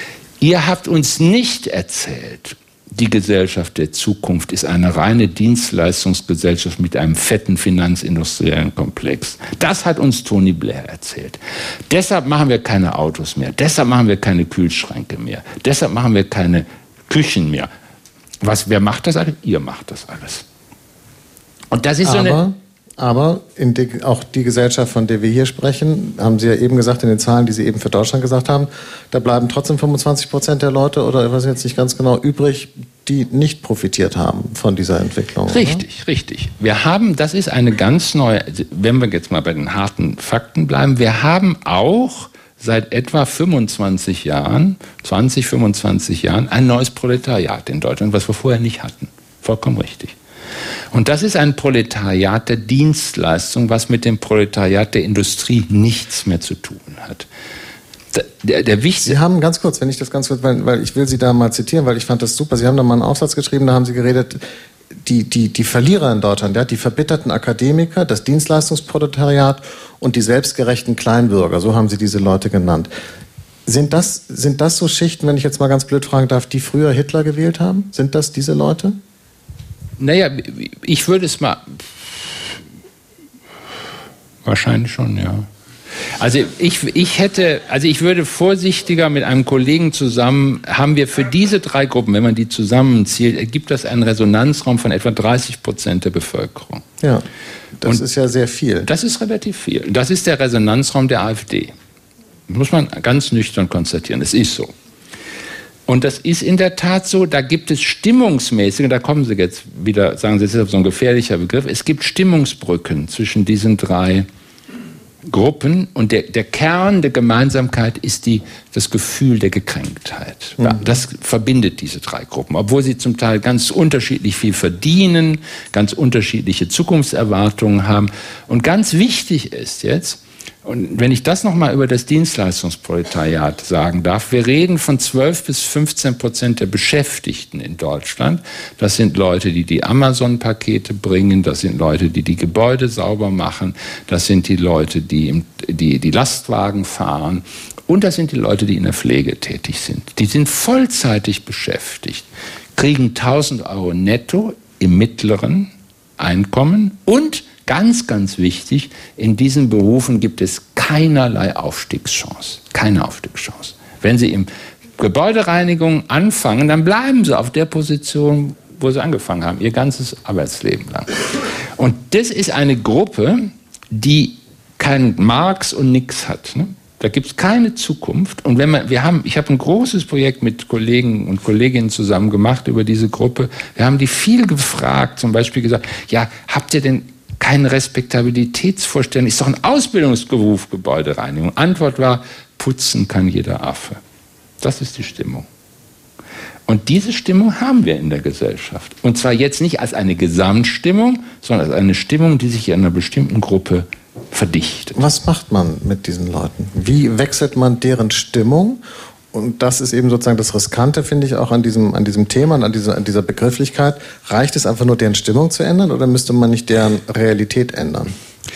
Ihr habt uns nicht erzählt, die Gesellschaft der Zukunft ist eine reine Dienstleistungsgesellschaft mit einem fetten finanzindustriellen Komplex. Das hat uns Tony Blair erzählt. Deshalb machen wir keine Autos mehr. Deshalb machen wir keine Kühlschränke mehr. Deshalb machen wir keine Küchen mehr. Was, wer macht das alles? Ihr macht das alles. Und das ist so eine... Aber in die, auch die Gesellschaft, von der wir hier sprechen, haben Sie ja eben gesagt, in den Zahlen, die Sie eben für Deutschland gesagt haben, da bleiben trotzdem fünfundzwanzig Prozent der Leute, oder ich weiß jetzt nicht ganz genau, übrig, die nicht profitiert haben von dieser Entwicklung. Richtig, oder? Richtig. Wir haben, das ist eine ganz neue, wenn wir jetzt mal bei den harten Fakten bleiben, wir haben auch seit etwa fünfundzwanzig Jahren, zwanzig, fünfundzwanzig Jahren, ein neues Proletariat in Deutschland, was wir vorher nicht hatten. Vollkommen richtig. Und das ist ein Proletariat der Dienstleistung, was mit dem Proletariat der Industrie nichts mehr zu tun hat. Der, der wichtigste Sie haben ganz kurz, wenn ich das ganz kurz, weil, weil ich will Sie da mal zitieren, weil ich fand das super. Sie haben da mal einen Aufsatz geschrieben, da haben Sie geredet, die, die, die Verlierer in Deutschland, ja, die verbitterten Akademiker, das Dienstleistungsproletariat und die selbstgerechten Kleinbürger, so haben Sie diese Leute genannt. Sind das, sind das so Schichten, wenn ich jetzt mal ganz blöd fragen darf, die früher Hitler gewählt haben? Sind das diese Leute? Naja, ich würde es mal... Wahrscheinlich schon, ja. Also ich, ich hätte, also ich würde vorsichtiger mit einem Kollegen zusammen, haben wir für diese drei Gruppen, wenn man die zusammenzählt, ergibt das einen Resonanzraum von etwa dreißig Prozent der Bevölkerung. Ja, das Und ist ja sehr viel. Das ist relativ viel. Das ist der Resonanzraum der AfD. Muss man ganz nüchtern konstatieren. Es ist so. Und das ist in der Tat so, da gibt es stimmungsmäßig, da kommen Sie jetzt wieder, sagen Sie, das ist so ein gefährlicher Begriff, es gibt Stimmungsbrücken zwischen diesen drei Gruppen und der, der Kern der Gemeinsamkeit ist die, das Gefühl der Gekränktheit. Mhm. Das verbindet diese drei Gruppen, obwohl sie zum Teil ganz unterschiedlich viel verdienen, ganz unterschiedliche Zukunftserwartungen haben. Und ganz wichtig ist jetzt, und wenn ich das nochmal über das Dienstleistungsproletariat sagen darf, wir reden von zwölf bis fünfzehn Prozent der Beschäftigten in Deutschland. Das sind Leute, die die Amazon-Pakete bringen, das sind Leute, die die Gebäude sauber machen, das sind die Leute, die die, die Lastwagen fahren und das sind die Leute, die in der Pflege tätig sind. Die sind vollzeitig beschäftigt, kriegen tausend Euro netto im mittleren Einkommen und ganz, ganz wichtig, in diesen Berufen gibt es keinerlei Aufstiegschance. Keine Aufstiegschance. Wenn Sie im Gebäudereinigung anfangen, dann bleiben Sie auf der Position, wo Sie angefangen haben, Ihr ganzes Arbeitsleben lang. Und das ist eine Gruppe, die kein Marx und nix hat. Ne? Da gibt es keine Zukunft. Und wenn man, wir haben, ich habe ein großes Projekt mit Kollegen und Kolleginnen zusammen gemacht über diese Gruppe. Wir haben die viel gefragt, zum Beispiel gesagt, ja, habt ihr denn keine Respektabilitätsvorstellung, ist doch ein Ausbildungsberuf, Gebäudereinigung. Antwort war, putzen kann jeder Affe. Das ist die Stimmung. Und diese Stimmung haben wir in der Gesellschaft. Und zwar jetzt nicht als eine Gesamtstimmung, sondern als eine Stimmung, die sich in einer bestimmten Gruppe verdichtet. Was macht man mit diesen Leuten? Wie wechselt man deren Stimmung? Und das ist eben sozusagen das Riskante, finde ich, auch an diesem, an diesem Thema und an dieser, an dieser Begrifflichkeit. Reicht es einfach nur, deren Stimmung zu ändern oder müsste man nicht deren Realität ändern?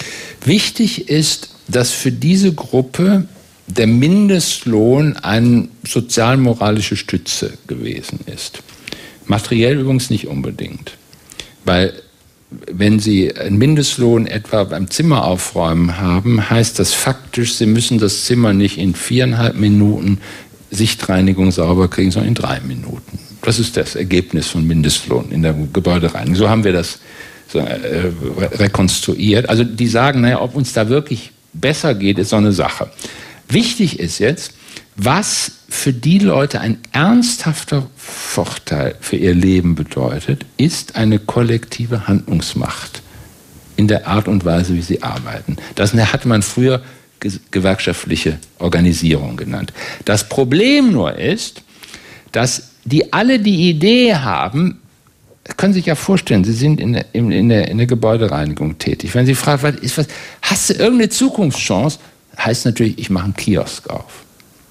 Wichtig ist, dass für diese Gruppe der Mindestlohn eine sozialmoralische Stütze gewesen ist. Materiell übrigens nicht unbedingt. Weil wenn Sie einen Mindestlohn etwa beim Zimmer aufräumen haben, heißt das faktisch, Sie müssen das Zimmer nicht in viereinhalb Minuten Sichtreinigung sauber kriegen, sondern in drei Minuten. Das ist das Ergebnis von Mindestlohn in der Gebäudereinigung. So haben wir das so, äh, rekonstruiert. Also die sagen, naja, ob uns da wirklich besser geht, ist so eine Sache. Wichtig ist jetzt, was für die Leute ein ernsthafter Vorteil für ihr Leben bedeutet, ist eine kollektive Handlungsmacht in der Art und Weise, wie sie arbeiten. Das hatte man früher gewerkschaftliche Organisierung genannt. Das Problem nur ist, dass die alle die Idee haben, können Sie sich ja vorstellen, Sie sind in der, in, in, der, in der Gebäudereinigung tätig. Wenn Sie fragen, was ist was, hast du irgendeine Zukunftschance, heißt natürlich, ich mache einen Kiosk auf.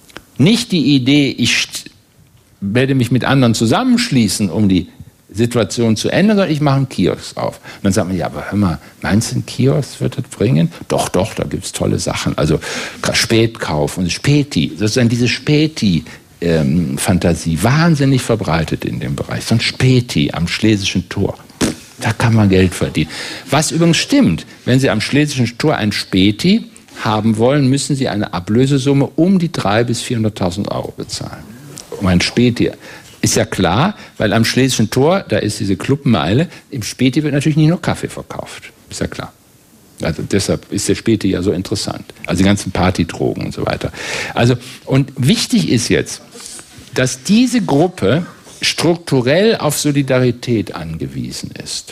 Nicht die Idee, ich werde mich mit anderen zusammenschließen, um die Situation zu ändern, sondern ich mache einen Kiosk auf. Und dann sagt man, ja, aber hör mal, meinst du, ein Kiosk wird das bringen? Doch, doch, da gibt es tolle Sachen. Also Spätkauf und Späti, sozusagen diese Späti-Fantasie, ähm, wahnsinnig verbreitet in dem Bereich. So ein Späti am Schlesischen Tor, pff, da kann man Geld verdienen. Was übrigens stimmt, wenn Sie am Schlesischen Tor ein Späti haben wollen, müssen Sie eine Ablösesumme um die dreihunderttausend bis vierhunderttausend Euro bezahlen. Um ein Späti. Ist ja klar, weil am Schlesischen Tor, da ist diese Clubmeile, im Späti wird natürlich nicht nur Kaffee verkauft. Ist ja klar. Also deshalb ist der Späti ja so interessant. Also die ganzen Partydrogen und so weiter. Also, und wichtig ist jetzt, dass diese Gruppe strukturell auf Solidarität angewiesen ist.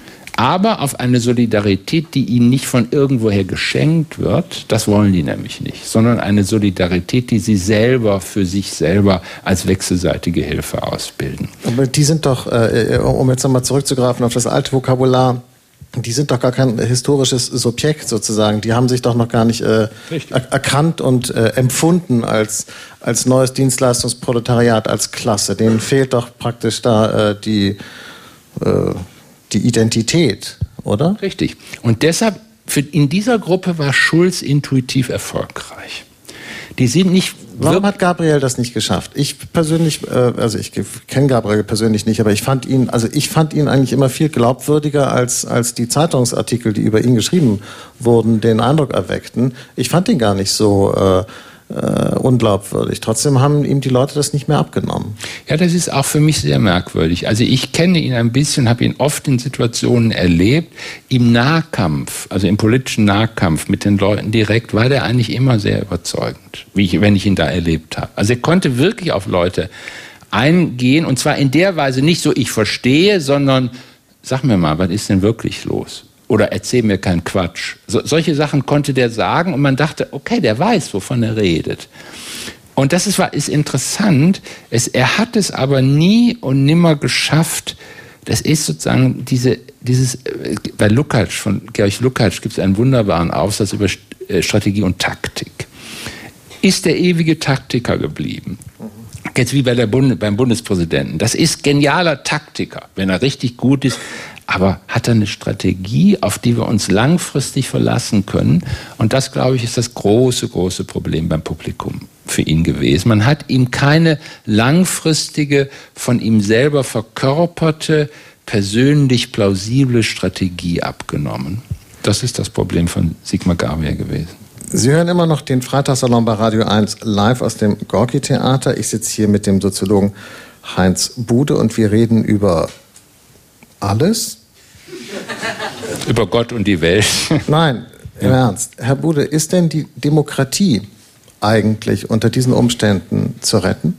Aber auf eine Solidarität, die ihnen nicht von irgendwoher geschenkt wird, das wollen die nämlich nicht, sondern eine Solidarität, die sie selber für sich selber als wechselseitige Hilfe ausbilden. Aber die sind doch, äh, um jetzt nochmal zurückzugreifen auf das alte Vokabular, die sind doch gar kein historisches Subjekt sozusagen. Die haben sich doch noch gar nicht äh, er- erkannt und äh, empfunden als, als neues Dienstleistungsproletariat, als Klasse. Denen fehlt doch praktisch da äh, die... Äh, die Identität, oder? Richtig. Und deshalb, für, in dieser Gruppe war Schulz intuitiv erfolgreich. Die sind nicht... Warum hat Gabriel das nicht geschafft? Ich persönlich, äh, also ich kenne Gabriel persönlich nicht, aber ich fand ihn, also ich fand ihn eigentlich immer viel glaubwürdiger als, als die Zeitungsartikel, die über ihn geschrieben wurden, den Eindruck erweckten. Ich fand ihn gar nicht so äh, äh, unglaubwürdig. Trotzdem haben ihm die Leute das nicht mehr abgenommen. Ja, das ist auch für mich sehr merkwürdig. Also ich kenne ihn ein bisschen, habe ihn oft in Situationen erlebt. Im Nahkampf, also im politischen Nahkampf mit den Leuten direkt, war der eigentlich immer sehr überzeugend, wie ich, wenn ich ihn da erlebt habe. Also er konnte wirklich auf Leute eingehen und zwar in der Weise nicht so, ich verstehe, sondern sag mir mal, was ist denn wirklich los? Oder erzähl mir keinen Quatsch. So, solche Sachen konnte der sagen und man dachte, okay, der weiß, wovon er redet. Und das ist, ist interessant. Es, er hat es aber nie und nimmer geschafft. Das ist sozusagen diese, dieses, bei Lukács, von Georg Lukács gibt es einen wunderbaren Aufsatz über Strategie und Taktik. Ist der ewige Taktiker geblieben. Jetzt wie bei der Bund, beim Bundespräsidenten. Das ist genialer Taktiker, wenn er richtig gut ist. Aber hat er eine Strategie, auf die wir uns langfristig verlassen können? Und das, glaube ich, ist das große, große Problem beim Publikum für ihn gewesen. Man hat ihm keine langfristige, von ihm selber verkörperte, persönlich plausible Strategie abgenommen. Das ist das Problem von Sigmar Gabriel gewesen. Sie hören immer noch den Freitagssalon bei Radio eins live aus dem Gorki-Theater. Ich sitze hier mit dem Soziologen Heinz Bude und wir reden über alles? Über Gott und die Welt. Nein, im ja. Ernst. Herr Bude, ist denn die Demokratie eigentlich unter diesen Umständen zu retten?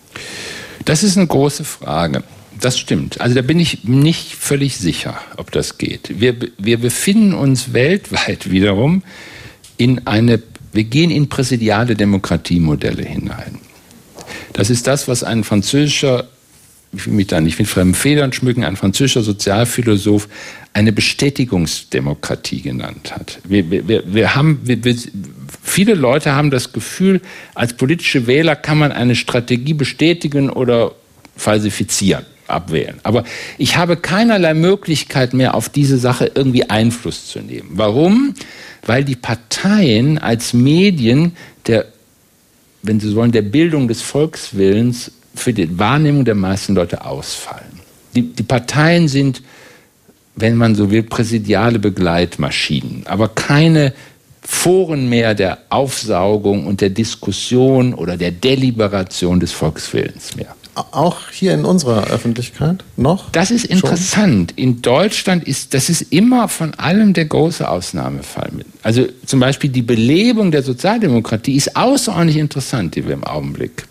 Das ist eine große Frage. Das stimmt. Also da bin ich nicht völlig sicher, ob das geht. Wir, wir befinden uns weltweit wiederum in eine, wir gehen in präsidiale Demokratiemodelle hinein. Das ist das, was ein französischer, ich will mich da nicht mit fremden Federn schmücken, ein französischer Sozialphilosoph eine Bestätigungsdemokratie genannt hat. Wir, wir, wir haben, wir, wir, viele Leute haben das Gefühl, als politische Wähler kann man eine Strategie bestätigen oder falsifizieren, abwählen. Aber ich habe keinerlei Möglichkeit mehr, auf diese Sache irgendwie Einfluss zu nehmen. Warum? Weil die Parteien als Medien der, wenn Sie so wollen, der Bildung des Volkswillens für die Wahrnehmung der meisten Leute ausfallen. Die, die Parteien sind, wenn man so will, präsidiale Begleitmaschinen, aber keine Foren mehr der Aufsaugung und der Diskussion oder der Deliberation des Volkswillens mehr. Auch hier in unserer Öffentlichkeit noch? Das ist interessant. Schon? In Deutschland ist, das ist immer von allem der große Ausnahmefall. Also zum Beispiel die Belebung der Sozialdemokratie ist außerordentlich interessant, die wir im Augenblick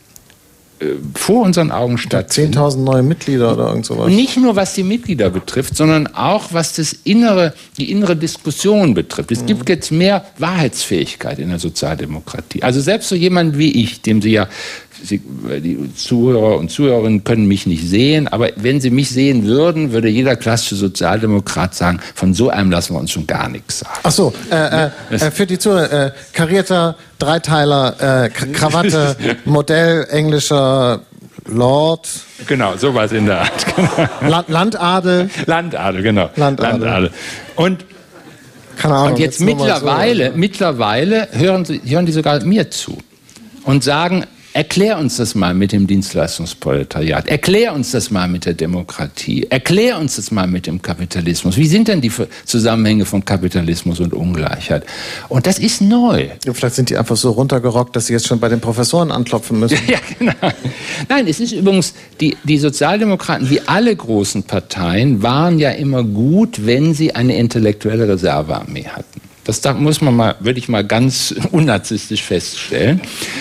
vor unseren Augen stattfinden. zehntausend neue Mitglieder oder irgend sowas. Nicht nur was die Mitglieder betrifft, sondern auch was das innere, die innere Diskussion betrifft. Es mhm. gibt jetzt mehr Wahrheitsfähigkeit in der Sozialdemokratie. Also selbst so jemand wie ich, dem Sie ja, Sie, die Zuhörer und Zuhörerinnen können mich nicht sehen, aber wenn Sie mich sehen würden, würde jeder klassische Sozialdemokrat sagen, von so einem lassen wir uns schon gar nichts sagen. Ach so, äh, äh, für die Zuhörer, äh, karierter Dreiteiler, äh, Krawatte, Modell, englischer Lord. Genau, sowas in der Art. Genau. Land, Landadel. Landadel, genau. Landadel. Landadel. Und, Keine Ahnung, und jetzt, jetzt mittlerweile, so. mittlerweile hören, sie, hören die sogar mir zu und sagen, erklär uns das mal mit dem Dienstleistungsproletariat. Erklär uns das mal mit der Demokratie. Erklär uns das mal mit dem Kapitalismus. Wie sind denn die Zusammenhänge von Kapitalismus und Ungleichheit? Und das ist neu. Ja, vielleicht sind die einfach so runtergerockt, dass sie jetzt schon bei den Professoren anklopfen müssen. Ja, genau. Nein, es ist übrigens, die, die Sozialdemokraten, wie alle großen Parteien, waren ja immer gut, wenn sie eine intellektuelle Reservearmee hatten. Das da muss man mal, würde ich mal ganz unnarzisstisch feststellen.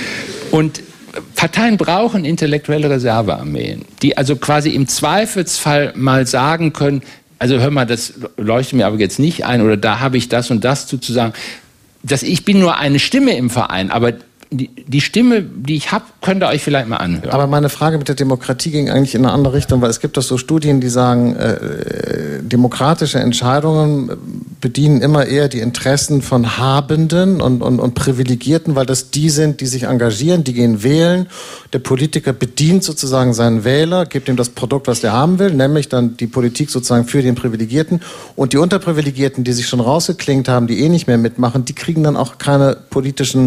Und Parteien brauchen intellektuelle Reservearmeen, die also quasi im Zweifelsfall mal sagen können, also hör mal, das leuchtet mir aber jetzt nicht ein oder da habe ich das und das zu, zu sagen. Das, ich bin nur eine Stimme im Verein, aber die, die Stimme, die ich habe, könnt ihr euch vielleicht mal anhören. Aber meine Frage mit der Demokratie ging eigentlich in eine andere Richtung, weil es gibt doch so Studien, die sagen, äh, demokratische Entscheidungen bedienen immer eher die Interessen von Habenden und, und, und Privilegierten, weil das die sind, die sich engagieren, die gehen wählen. Der Politiker bedient sozusagen seinen Wähler, gibt ihm das Produkt, was der haben will, nämlich dann die Politik sozusagen für den Privilegierten. Und die Unterprivilegierten, die sich schon rausgeklingt haben, die eh nicht mehr mitmachen, die kriegen dann auch keine politischen Produkte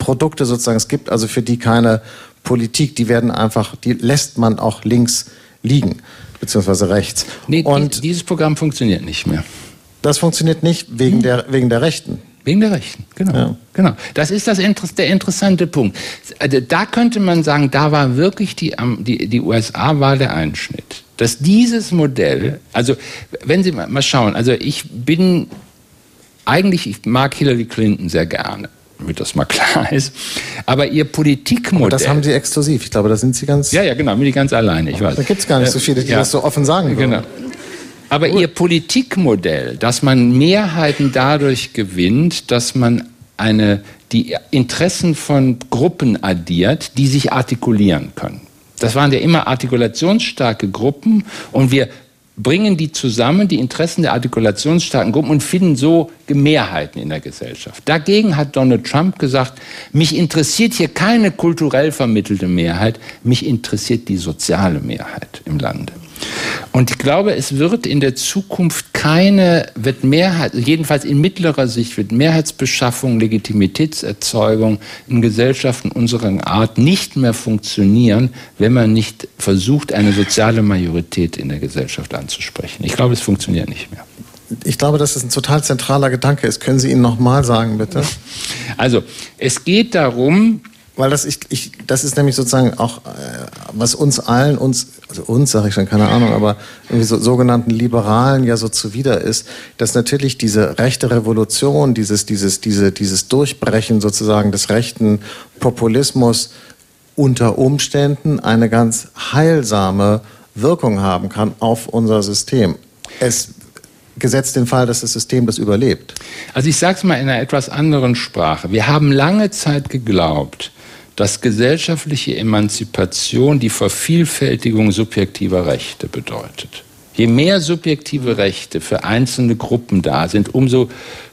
Produkte sozusagen, es gibt also für die keine Politik, die werden einfach, die lässt man auch links liegen, beziehungsweise rechts. Nee, und dieses Programm funktioniert nicht mehr. Das funktioniert nicht wegen, hm. der, wegen der Rechten. Wegen der Rechten, genau. Ja. genau. Das ist das Inter- der interessante Punkt. Also da könnte man sagen, da war wirklich die, die, die U S A war der Einschnitt. Dass dieses Modell, also wenn Sie mal schauen, also ich bin eigentlich, ich mag Hillary Clinton sehr gerne, damit das mal klar ist, aber ihr Politikmodell... Aber das haben Sie exklusiv, ich glaube, da sind Sie ganz... Ja, ja, genau, bin ich ganz alleine, ich weiß. Da gibt es gar nicht so viele, die ja. das so offen sagen würden. Genau. Aber Ihr Politikmodell, dass man Mehrheiten dadurch gewinnt, dass man eine, die Interessen von Gruppen addiert, die sich artikulieren können. Das waren ja immer artikulationsstarke Gruppen und wir bringen die zusammen, die Interessen der artikulationsstarken Gruppen, und finden so Mehrheiten in der Gesellschaft. Dagegen hat Donald Trump gesagt, mich interessiert hier keine kulturell vermittelte Mehrheit, mich interessiert die soziale Mehrheit im Lande. Und ich glaube, es wird in der Zukunft keine, wird Mehrheit, jedenfalls in mittlerer Sicht, wird Mehrheitsbeschaffung, Legitimitätserzeugung in Gesellschaften unserer Art nicht mehr funktionieren, wenn man nicht versucht, eine soziale Majorität in der Gesellschaft anzusprechen. Ich glaube, es funktioniert nicht mehr. Ich glaube, dass es ein total zentraler Gedanke ist. Können Sie ihn noch mal sagen, bitte? Also, es geht darum, weil das, ich, ich, das ist nämlich sozusagen auch, äh, was uns allen, uns, also uns sage ich schon, keine Ahnung, aber irgendwie so, sogenannten Liberalen ja so zuwider ist, dass natürlich diese rechte Revolution, dieses, dieses, diese, dieses Durchbrechen sozusagen des rechten Populismus unter Umständen eine ganz heilsame Wirkung haben kann auf unser System. Es gesetzt den Fall, dass das System das überlebt. Also ich sage es mal in einer etwas anderen Sprache. Wir haben lange Zeit geglaubt, dass gesellschaftliche Emanzipation die Vervielfältigung subjektiver Rechte bedeutet. Je mehr subjektive Rechte für einzelne Gruppen da sind, umso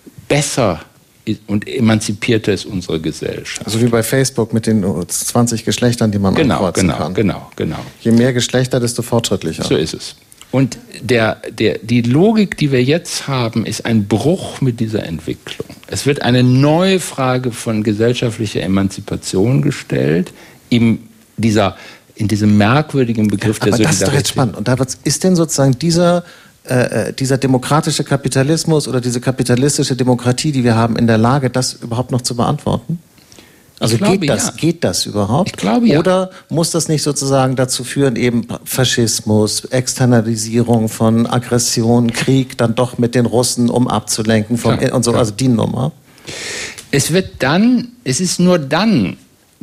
besser und emanzipierter ist unsere Gesellschaft. Also wie bei Facebook mit den zwanzig Geschlechtern, die man genau, ankreuzen genau, kann. Genau, genau. Je mehr Geschlechter, desto fortschrittlicher. So ist es. Und der, der, die Logik, die wir jetzt haben, ist ein Bruch mit dieser Entwicklung. Es wird eine neue Frage von gesellschaftlicher Emanzipation gestellt, in, dieser, in diesem merkwürdigen Begriff der Solidarität. Aber das ist doch jetzt spannend. Und da ist denn sozusagen dieser, äh, dieser demokratische Kapitalismus oder diese kapitalistische Demokratie, die wir haben, in der Lage, das überhaupt noch zu beantworten? Also glaube, geht das, ja. geht das überhaupt? Ich glaube, ja. Oder muss das nicht sozusagen dazu führen, eben Faschismus, Externalisierung von Aggression, Krieg, dann doch mit den Russen, um abzulenken vom klar, und so, klar. also die Nummer? Es wird dann, es ist nur dann,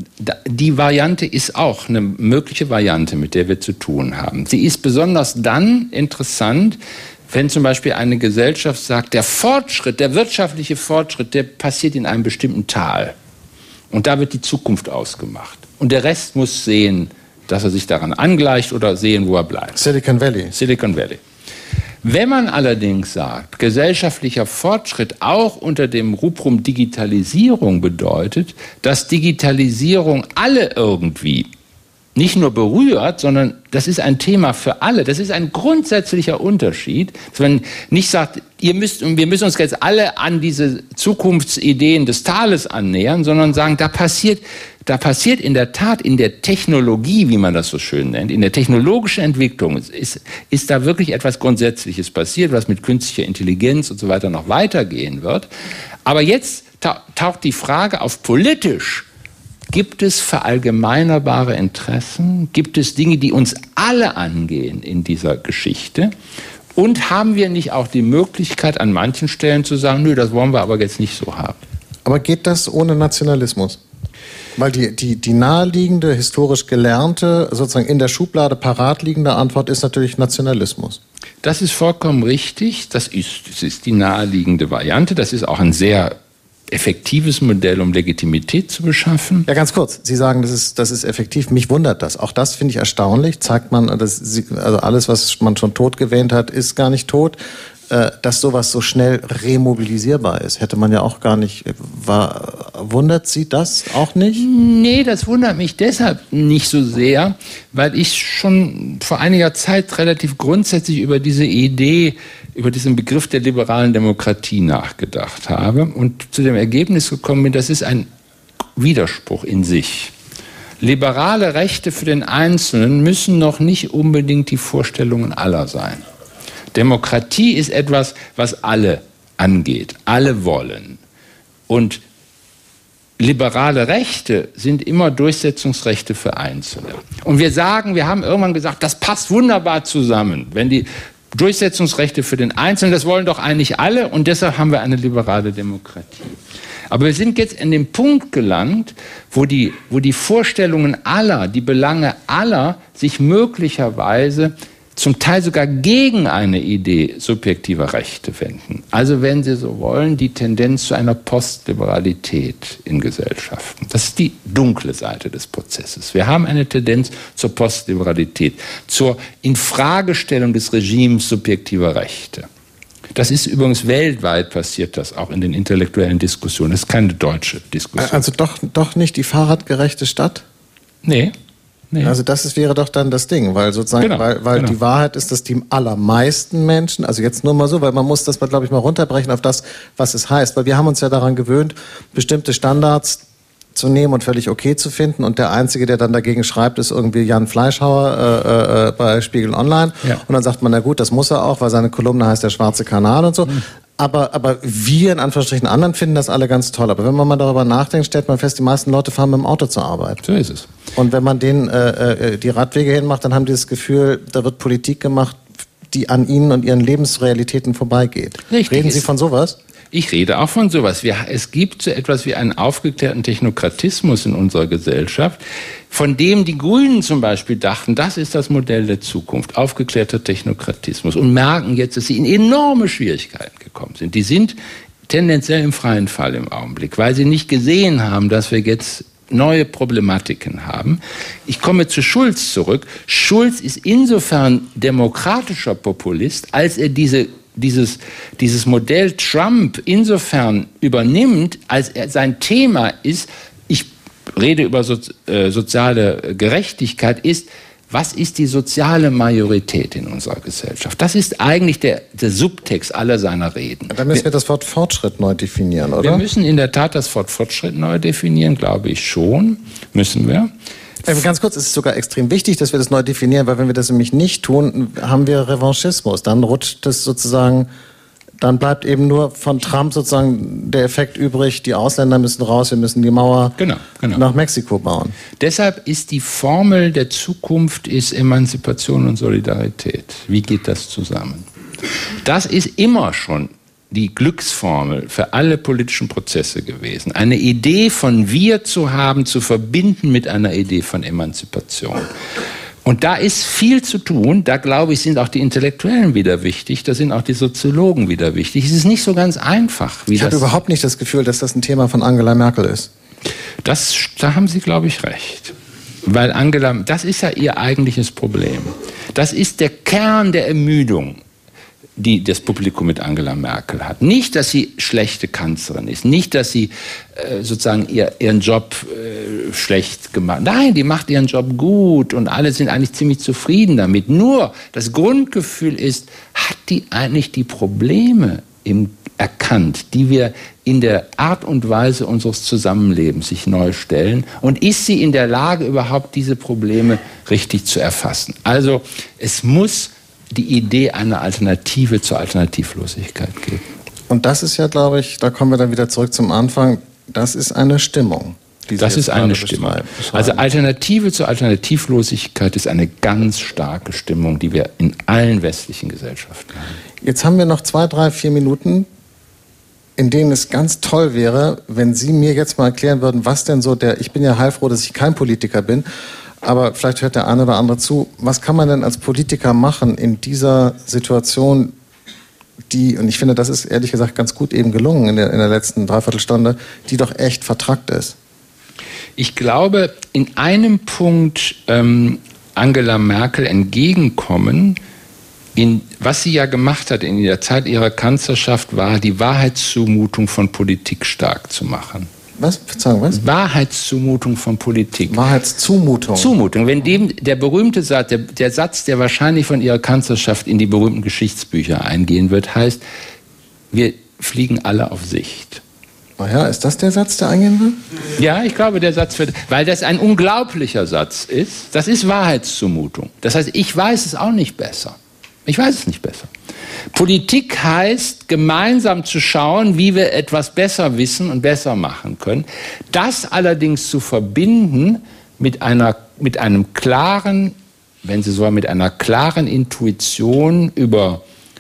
die Variante ist auch eine mögliche Variante, mit der wir zu tun haben. Sie ist besonders dann interessant, wenn zum Beispiel eine Gesellschaft sagt, der Fortschritt, der wirtschaftliche Fortschritt, der passiert in einem bestimmten Tal. Und da wird die Zukunft ausgemacht. Und der Rest muss sehen, dass er sich daran angleicht oder sehen, wo er bleibt. Silicon Valley. Silicon Valley. Wenn man allerdings sagt, gesellschaftlicher Fortschritt auch unter dem Rubrum Digitalisierung bedeutet, dass Digitalisierung alle irgendwie nicht nur berührt, sondern das ist ein Thema für alle. Das ist ein grundsätzlicher Unterschied, dass man nicht sagt, ihr müsst, wir müssen uns jetzt alle an diese Zukunftsideen des Tales annähern, sondern sagen, da passiert, da passiert in der Tat in der Technologie, wie man das so schön nennt, in der technologischen Entwicklung ist, ist da wirklich etwas Grundsätzliches passiert, was mit künstlicher Intelligenz und so weiter noch weitergehen wird. Aber jetzt taucht die Frage auf politisch. Gibt es verallgemeinerbare Interessen? Gibt es Dinge, die uns alle angehen in dieser Geschichte? Und haben wir nicht auch die Möglichkeit, an manchen Stellen zu sagen, nö, das wollen wir aber jetzt nicht so haben? Aber geht das ohne Nationalismus? Weil die, die, die naheliegende, historisch gelernte, sozusagen in der Schublade parat liegende Antwort ist natürlich Nationalismus. Das ist vollkommen richtig. Das ist, das ist die naheliegende Variante. Das ist auch ein sehr effektives Modell, um Legitimität zu beschaffen. Ja, ganz kurz. Sie sagen, das ist, das ist effektiv. Mich wundert das. Auch das finde ich erstaunlich. Zeigt man, dass Sie, also alles, was man schon tot gewähnt hat, ist gar nicht tot. Äh, dass sowas so schnell remobilisierbar ist, hätte man ja auch gar nicht. War, wundert Sie das auch nicht? Nee, das wundert mich deshalb nicht so sehr, weil ich schon vor einiger Zeit relativ grundsätzlich über diese Idee, über diesen Begriff der liberalen Demokratie nachgedacht habe und zu dem Ergebnis gekommen bin, das ist ein Widerspruch in sich. Liberale Rechte für den Einzelnen müssen noch nicht unbedingt die Vorstellungen aller sein. Demokratie ist etwas, was alle angeht, alle wollen. Und liberale Rechte sind immer Durchsetzungsrechte für Einzelne. Und wir sagen, wir haben irgendwann gesagt, das passt wunderbar zusammen. Wenn die Durchsetzungsrechte für den Einzelnen, das wollen doch eigentlich alle, und deshalb haben wir eine liberale Demokratie. Aber wir sind jetzt in dem Punkt gelangt, wo die, wo die Vorstellungen aller, die Belange aller sich möglicherweise zum Teil sogar gegen eine Idee subjektiver Rechte wenden. Also, wenn Sie so wollen, die Tendenz zu einer Postliberalität in Gesellschaften. Das ist die dunkle Seite des Prozesses. Wir haben eine Tendenz zur Postliberalität, zur Infragestellung des Regimes subjektiver Rechte. Das ist übrigens weltweit passiert, das auch in den intellektuellen Diskussionen. Das ist keine deutsche Diskussion. Also doch, doch nicht die fahrradgerechte Stadt? Nee. Nee. Also das ist, wäre doch dann das Ding, weil sozusagen, genau, weil, weil genau. die Wahrheit ist, dass die allermeisten Menschen, also jetzt nur mal so, weil man muss das, glaube ich, mal runterbrechen auf das, was es heißt, weil wir haben uns ja daran gewöhnt, bestimmte Standards zu nehmen und völlig okay zu finden, und der Einzige, der dann dagegen schreibt, ist irgendwie Jan Fleischhauer äh, äh, bei Spiegel Online, ja. Und dann sagt man, na gut, das muss er auch, weil seine Kolumne heißt der Schwarze Kanal und so. Mhm. Aber, aber wir, in Anführungsstrichen anderen, finden das alle ganz toll. Aber wenn man mal darüber nachdenkt, stellt man fest, die meisten Leute fahren mit dem Auto zur Arbeit. So ist es. Und wenn man denen äh, äh, die Radwege hinmacht, dann haben die das Gefühl, da wird Politik gemacht, die an ihnen und ihren Lebensrealitäten vorbeigeht. Richtig. Reden Sie von sowas? Ich rede auch von sowas. Wir, es gibt so etwas wie einen aufgeklärten Technokratismus in unserer Gesellschaft, von dem die Grünen zum Beispiel dachten, das ist das Modell der Zukunft, aufgeklärter Technokratismus, und merken jetzt, dass sie in enorme Schwierigkeiten gekommen sind. Die sind tendenziell im freien Fall im Augenblick, weil sie nicht gesehen haben, dass wir jetzt neue Problematiken haben. Ich komme zu Schulz zurück. Schulz ist insofern demokratischer Populist, als er diese Dieses, dieses Modell Trump insofern übernimmt, als er, sein Thema ist, ich rede über so, äh, soziale Gerechtigkeit, ist, was ist die soziale Majorität in unserer Gesellschaft? Das ist eigentlich der, der Subtext aller seiner Reden. Dann müssen wir, wir das Wort Fortschritt neu definieren, oder? Wir müssen in der Tat das Wort Fortschritt neu definieren, glaube ich schon, müssen wir. Ganz kurz, es ist sogar extrem wichtig, dass wir das neu definieren, weil wenn wir das nämlich nicht tun, haben wir Revanchismus. Dann rutscht das sozusagen, dann bleibt eben nur von Trump sozusagen der Effekt übrig, die Ausländer müssen raus, wir müssen die Mauer genau, genau. nach Mexiko bauen. Deshalb ist die Formel der Zukunft ist Emanzipation und Solidarität. Wie geht das zusammen? Das ist immer schon die Glücksformel für alle politischen Prozesse gewesen. Eine Idee von Wir zu haben, zu verbinden mit einer Idee von Emanzipation. Und da ist viel zu tun. Da, glaube ich, sind auch die Intellektuellen wieder wichtig. Da sind auch die Soziologen wieder wichtig. Es ist nicht so ganz einfach. Wie ich habe überhaupt nicht das Gefühl, dass das ein Thema von Angela Merkel ist. Das, da haben Sie, glaube ich, recht. Weil Angela, das ist ja ihr eigentliches Problem. Das ist der Kern der Ermüdung, die das Publikum mit Angela Merkel hat. Nicht, dass sie schlechte Kanzlerin ist, nicht, dass sie äh, sozusagen ihr, ihren Job äh, schlecht gemacht hat. Nein, die macht ihren Job gut und alle sind eigentlich ziemlich zufrieden damit. Nur das Grundgefühl ist, hat die eigentlich die Probleme im, erkannt, die wir in der Art und Weise unseres Zusammenlebens sich neu stellen, und ist sie in der Lage, überhaupt diese Probleme richtig zu erfassen? Also es muss die Idee einer Alternative zur Alternativlosigkeit geben. Und das ist ja, glaube ich, da kommen wir dann wieder zurück zum Anfang, das ist eine Stimmung. Die das ist eine Stimmung. Also Alternative zur Alternativlosigkeit ist eine ganz starke Stimmung, die wir in allen westlichen Gesellschaften haben. Jetzt haben wir noch zwei, drei, vier Minuten, in denen es ganz toll wäre, wenn Sie mir jetzt mal erklären würden, was denn so der, ich bin ja heilfroh, dass ich kein Politiker bin, aber vielleicht hört der eine oder andere zu. Was kann man denn als Politiker machen in dieser Situation, die, und ich finde, das ist ehrlich gesagt ganz gut eben gelungen in der, in der letzten Dreiviertelstunde, die doch echt vertrackt ist? Ich glaube, in einem Punkt ähm, Angela Merkel entgegenkommen, in, was sie ja gemacht hat in der Zeit ihrer Kanzlerschaft, war die Wahrheitszumutung von Politik stark zu machen. Was? Verzeihung, was? Wahrheitszumutung von Politik. Wahrheitszumutung. Zumutung. Wenn dem der berühmte Satz, der, der Satz, der wahrscheinlich von ihrer Kanzlerschaft in die berühmten Geschichtsbücher eingehen wird, heißt, wir fliegen alle auf Sicht. Ach ja, ist das der Satz, der eingehen will? Ja, ich glaube, der Satz wird, weil das ein unglaublicher Satz ist. Das ist Wahrheitszumutung. Das heißt, ich weiß es auch nicht besser. Ich weiß es nicht besser. Politik heißt, gemeinsam zu schauen, wie wir etwas besser wissen und besser machen können. Das allerdings zu verbinden mit einer, mit einem klaren, wenn Sie so wollen, mit einer klaren Intuition über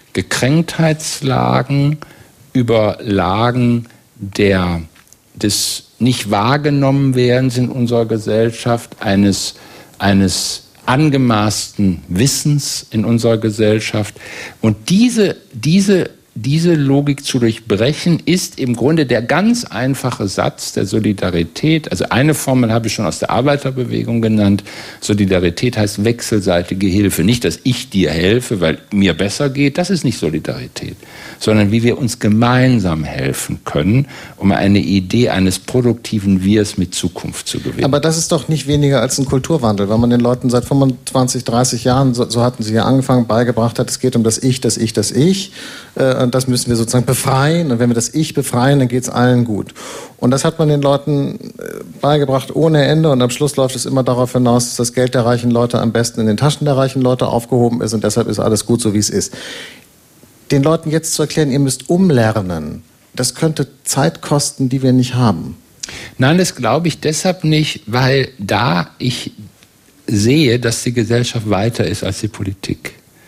Gekränktheitslagen, über Lagen der, des nicht wahrgenommen werdens in unserer Gesellschaft, eines, eines angemaßten Wissens in unserer Gesellschaft. Und diese, diese, diese Logik zu durchbrechen, ist im Grunde der ganz einfache Satz der Solidarität. Also eine Formel habe ich schon aus der Arbeiterbewegung genannt. Solidarität heißt wechselseitige Hilfe. Nicht, dass ich dir helfe, weil mir besser geht. Das ist nicht Solidarität. Sondern wie wir uns gemeinsam helfen können, um eine Idee eines produktiven Wirs mit Zukunft zu gewinnen. Aber das ist doch nicht weniger als ein Kulturwandel, weil man den Leuten seit fünfundzwanzig, dreißig Jahren, so, so hatten sie ja angefangen, beigebracht hat, es geht um das Ich, das Ich, das Ich. Äh, und das müssen wir sozusagen befreien. Und wenn wir das Ich befreien, dann geht es allen gut. Und das hat man den Leuten beigebracht ohne Ende. Und am Schluss läuft es immer darauf hinaus, dass das Geld der reichen Leute am besten in den Taschen der reichen Leute aufgehoben ist. Und deshalb ist alles gut, so wie es ist. Den Leuten jetzt zu erklären, ihr müsst umlernen, das könnte Zeit kosten, die wir nicht haben. Nein, das glaube ich deshalb nicht, weil da ich sehe, dass die Gesellschaft weiter ist als die Politik.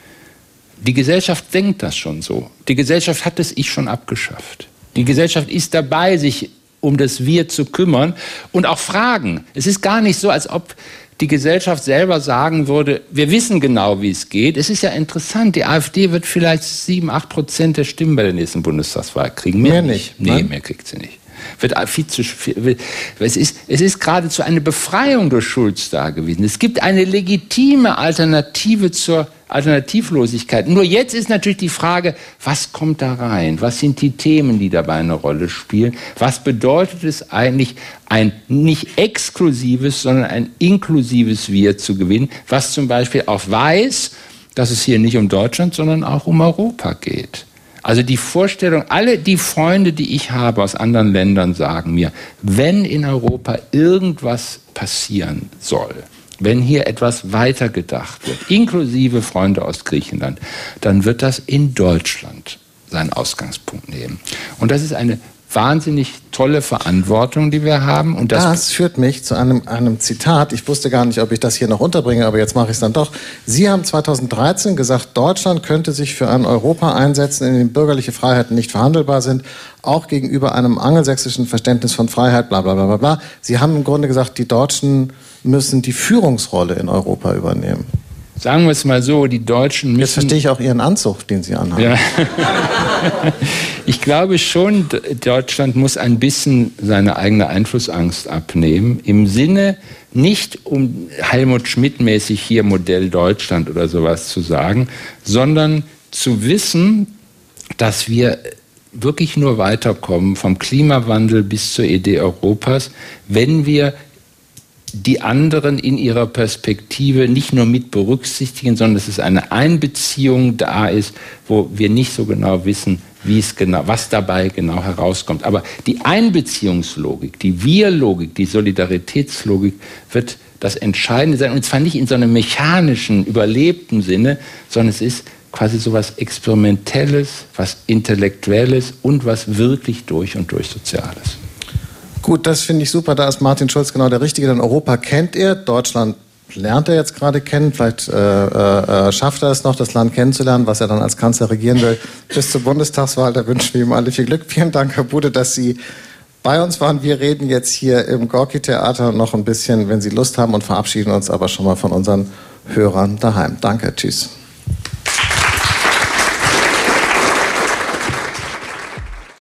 Die Gesellschaft denkt das schon so. Die Gesellschaft hat das Ich schon abgeschafft. Die Gesellschaft ist dabei, sich um das Wir zu kümmern und auch fragen. Es ist gar nicht so, als ob die Gesellschaft selber sagen würde, wir wissen genau, wie es geht. Es ist ja interessant, die AfD wird vielleicht sieben, acht Prozent der Stimmen bei der nächsten Bundestagswahl kriegen. Mehr, mehr nicht. Nee, mehr kriegt sie nicht. Wird viel zu viel. Es ist, es ist geradezu eine Befreiung durch Schulz da gewesen. Es gibt eine legitime Alternative zur Alternativlosigkeit. Nur jetzt ist natürlich die Frage, was kommt da rein? Was sind die Themen, die dabei eine Rolle spielen? Was bedeutet es eigentlich, ein nicht exklusives, sondern ein inklusives Wir zu gewinnen, was zum Beispiel auch weiß, dass es hier nicht um Deutschland, sondern auch um Europa geht. Also die Vorstellung, alle die Freunde, die ich habe aus anderen Ländern, sagen mir, wenn in Europa irgendwas passieren soll, wenn hier etwas weitergedacht wird, inklusive Freunde aus Griechenland, dann wird das in Deutschland seinen Ausgangspunkt nehmen. Und das ist eine wahnsinnig tolle Verantwortung, die wir haben. Und das, das führt mich zu einem, einem Zitat. Ich wusste gar nicht, ob ich das hier noch unterbringe, aber jetzt mache ich es dann doch. Sie haben zweitausenddreizehn gesagt, Deutschland könnte sich für ein Europa einsetzen, in dem bürgerliche Freiheiten nicht verhandelbar sind, auch gegenüber einem angelsächsischen Verständnis von Freiheit, bla bla bla bla bla. Sie haben im Grunde gesagt, die Deutschen müssen die Führungsrolle in Europa übernehmen. Sagen wir es mal so, die Deutschen müssen... Jetzt verstehe ich auch Ihren Anzug, den Sie anhaben. Ja. Ich glaube schon, Deutschland muss ein bisschen seine eigene Einflussangst abnehmen. Im Sinne, nicht um Helmut Schmidt-mäßig hier Modell Deutschland oder sowas zu sagen, sondern zu wissen, dass wir wirklich nur weiterkommen vom Klimawandel bis zur Idee Europas, wenn wir die anderen in ihrer Perspektive nicht nur mit berücksichtigen, sondern dass es eine Einbeziehung da ist, wo wir nicht so genau wissen, wie es genau, was dabei genau herauskommt. Aber die Einbeziehungslogik, die Wir-Logik, die Solidaritätslogik wird das Entscheidende sein. Und zwar nicht in so einem mechanischen, überlebten Sinne, sondern es ist quasi so was Experimentelles, was Intellektuelles und was wirklich durch und durch Soziales. Gut, das finde ich super. Da ist Martin Schulz genau der Richtige. Denn Europa kennt er, Deutschland lernt er jetzt gerade kennen. Vielleicht äh, äh, schafft er es noch, das Land kennenzulernen, was er dann als Kanzler regieren will. Bis zur Bundestagswahl, da wünschen wir ihm alle viel Glück. Vielen Dank, Herr Bude, dass Sie bei uns waren. Wir reden jetzt hier im Gorki-Theater noch ein bisschen, wenn Sie Lust haben, und verabschieden uns aber schon mal von unseren Hörern daheim. Danke, tschüss.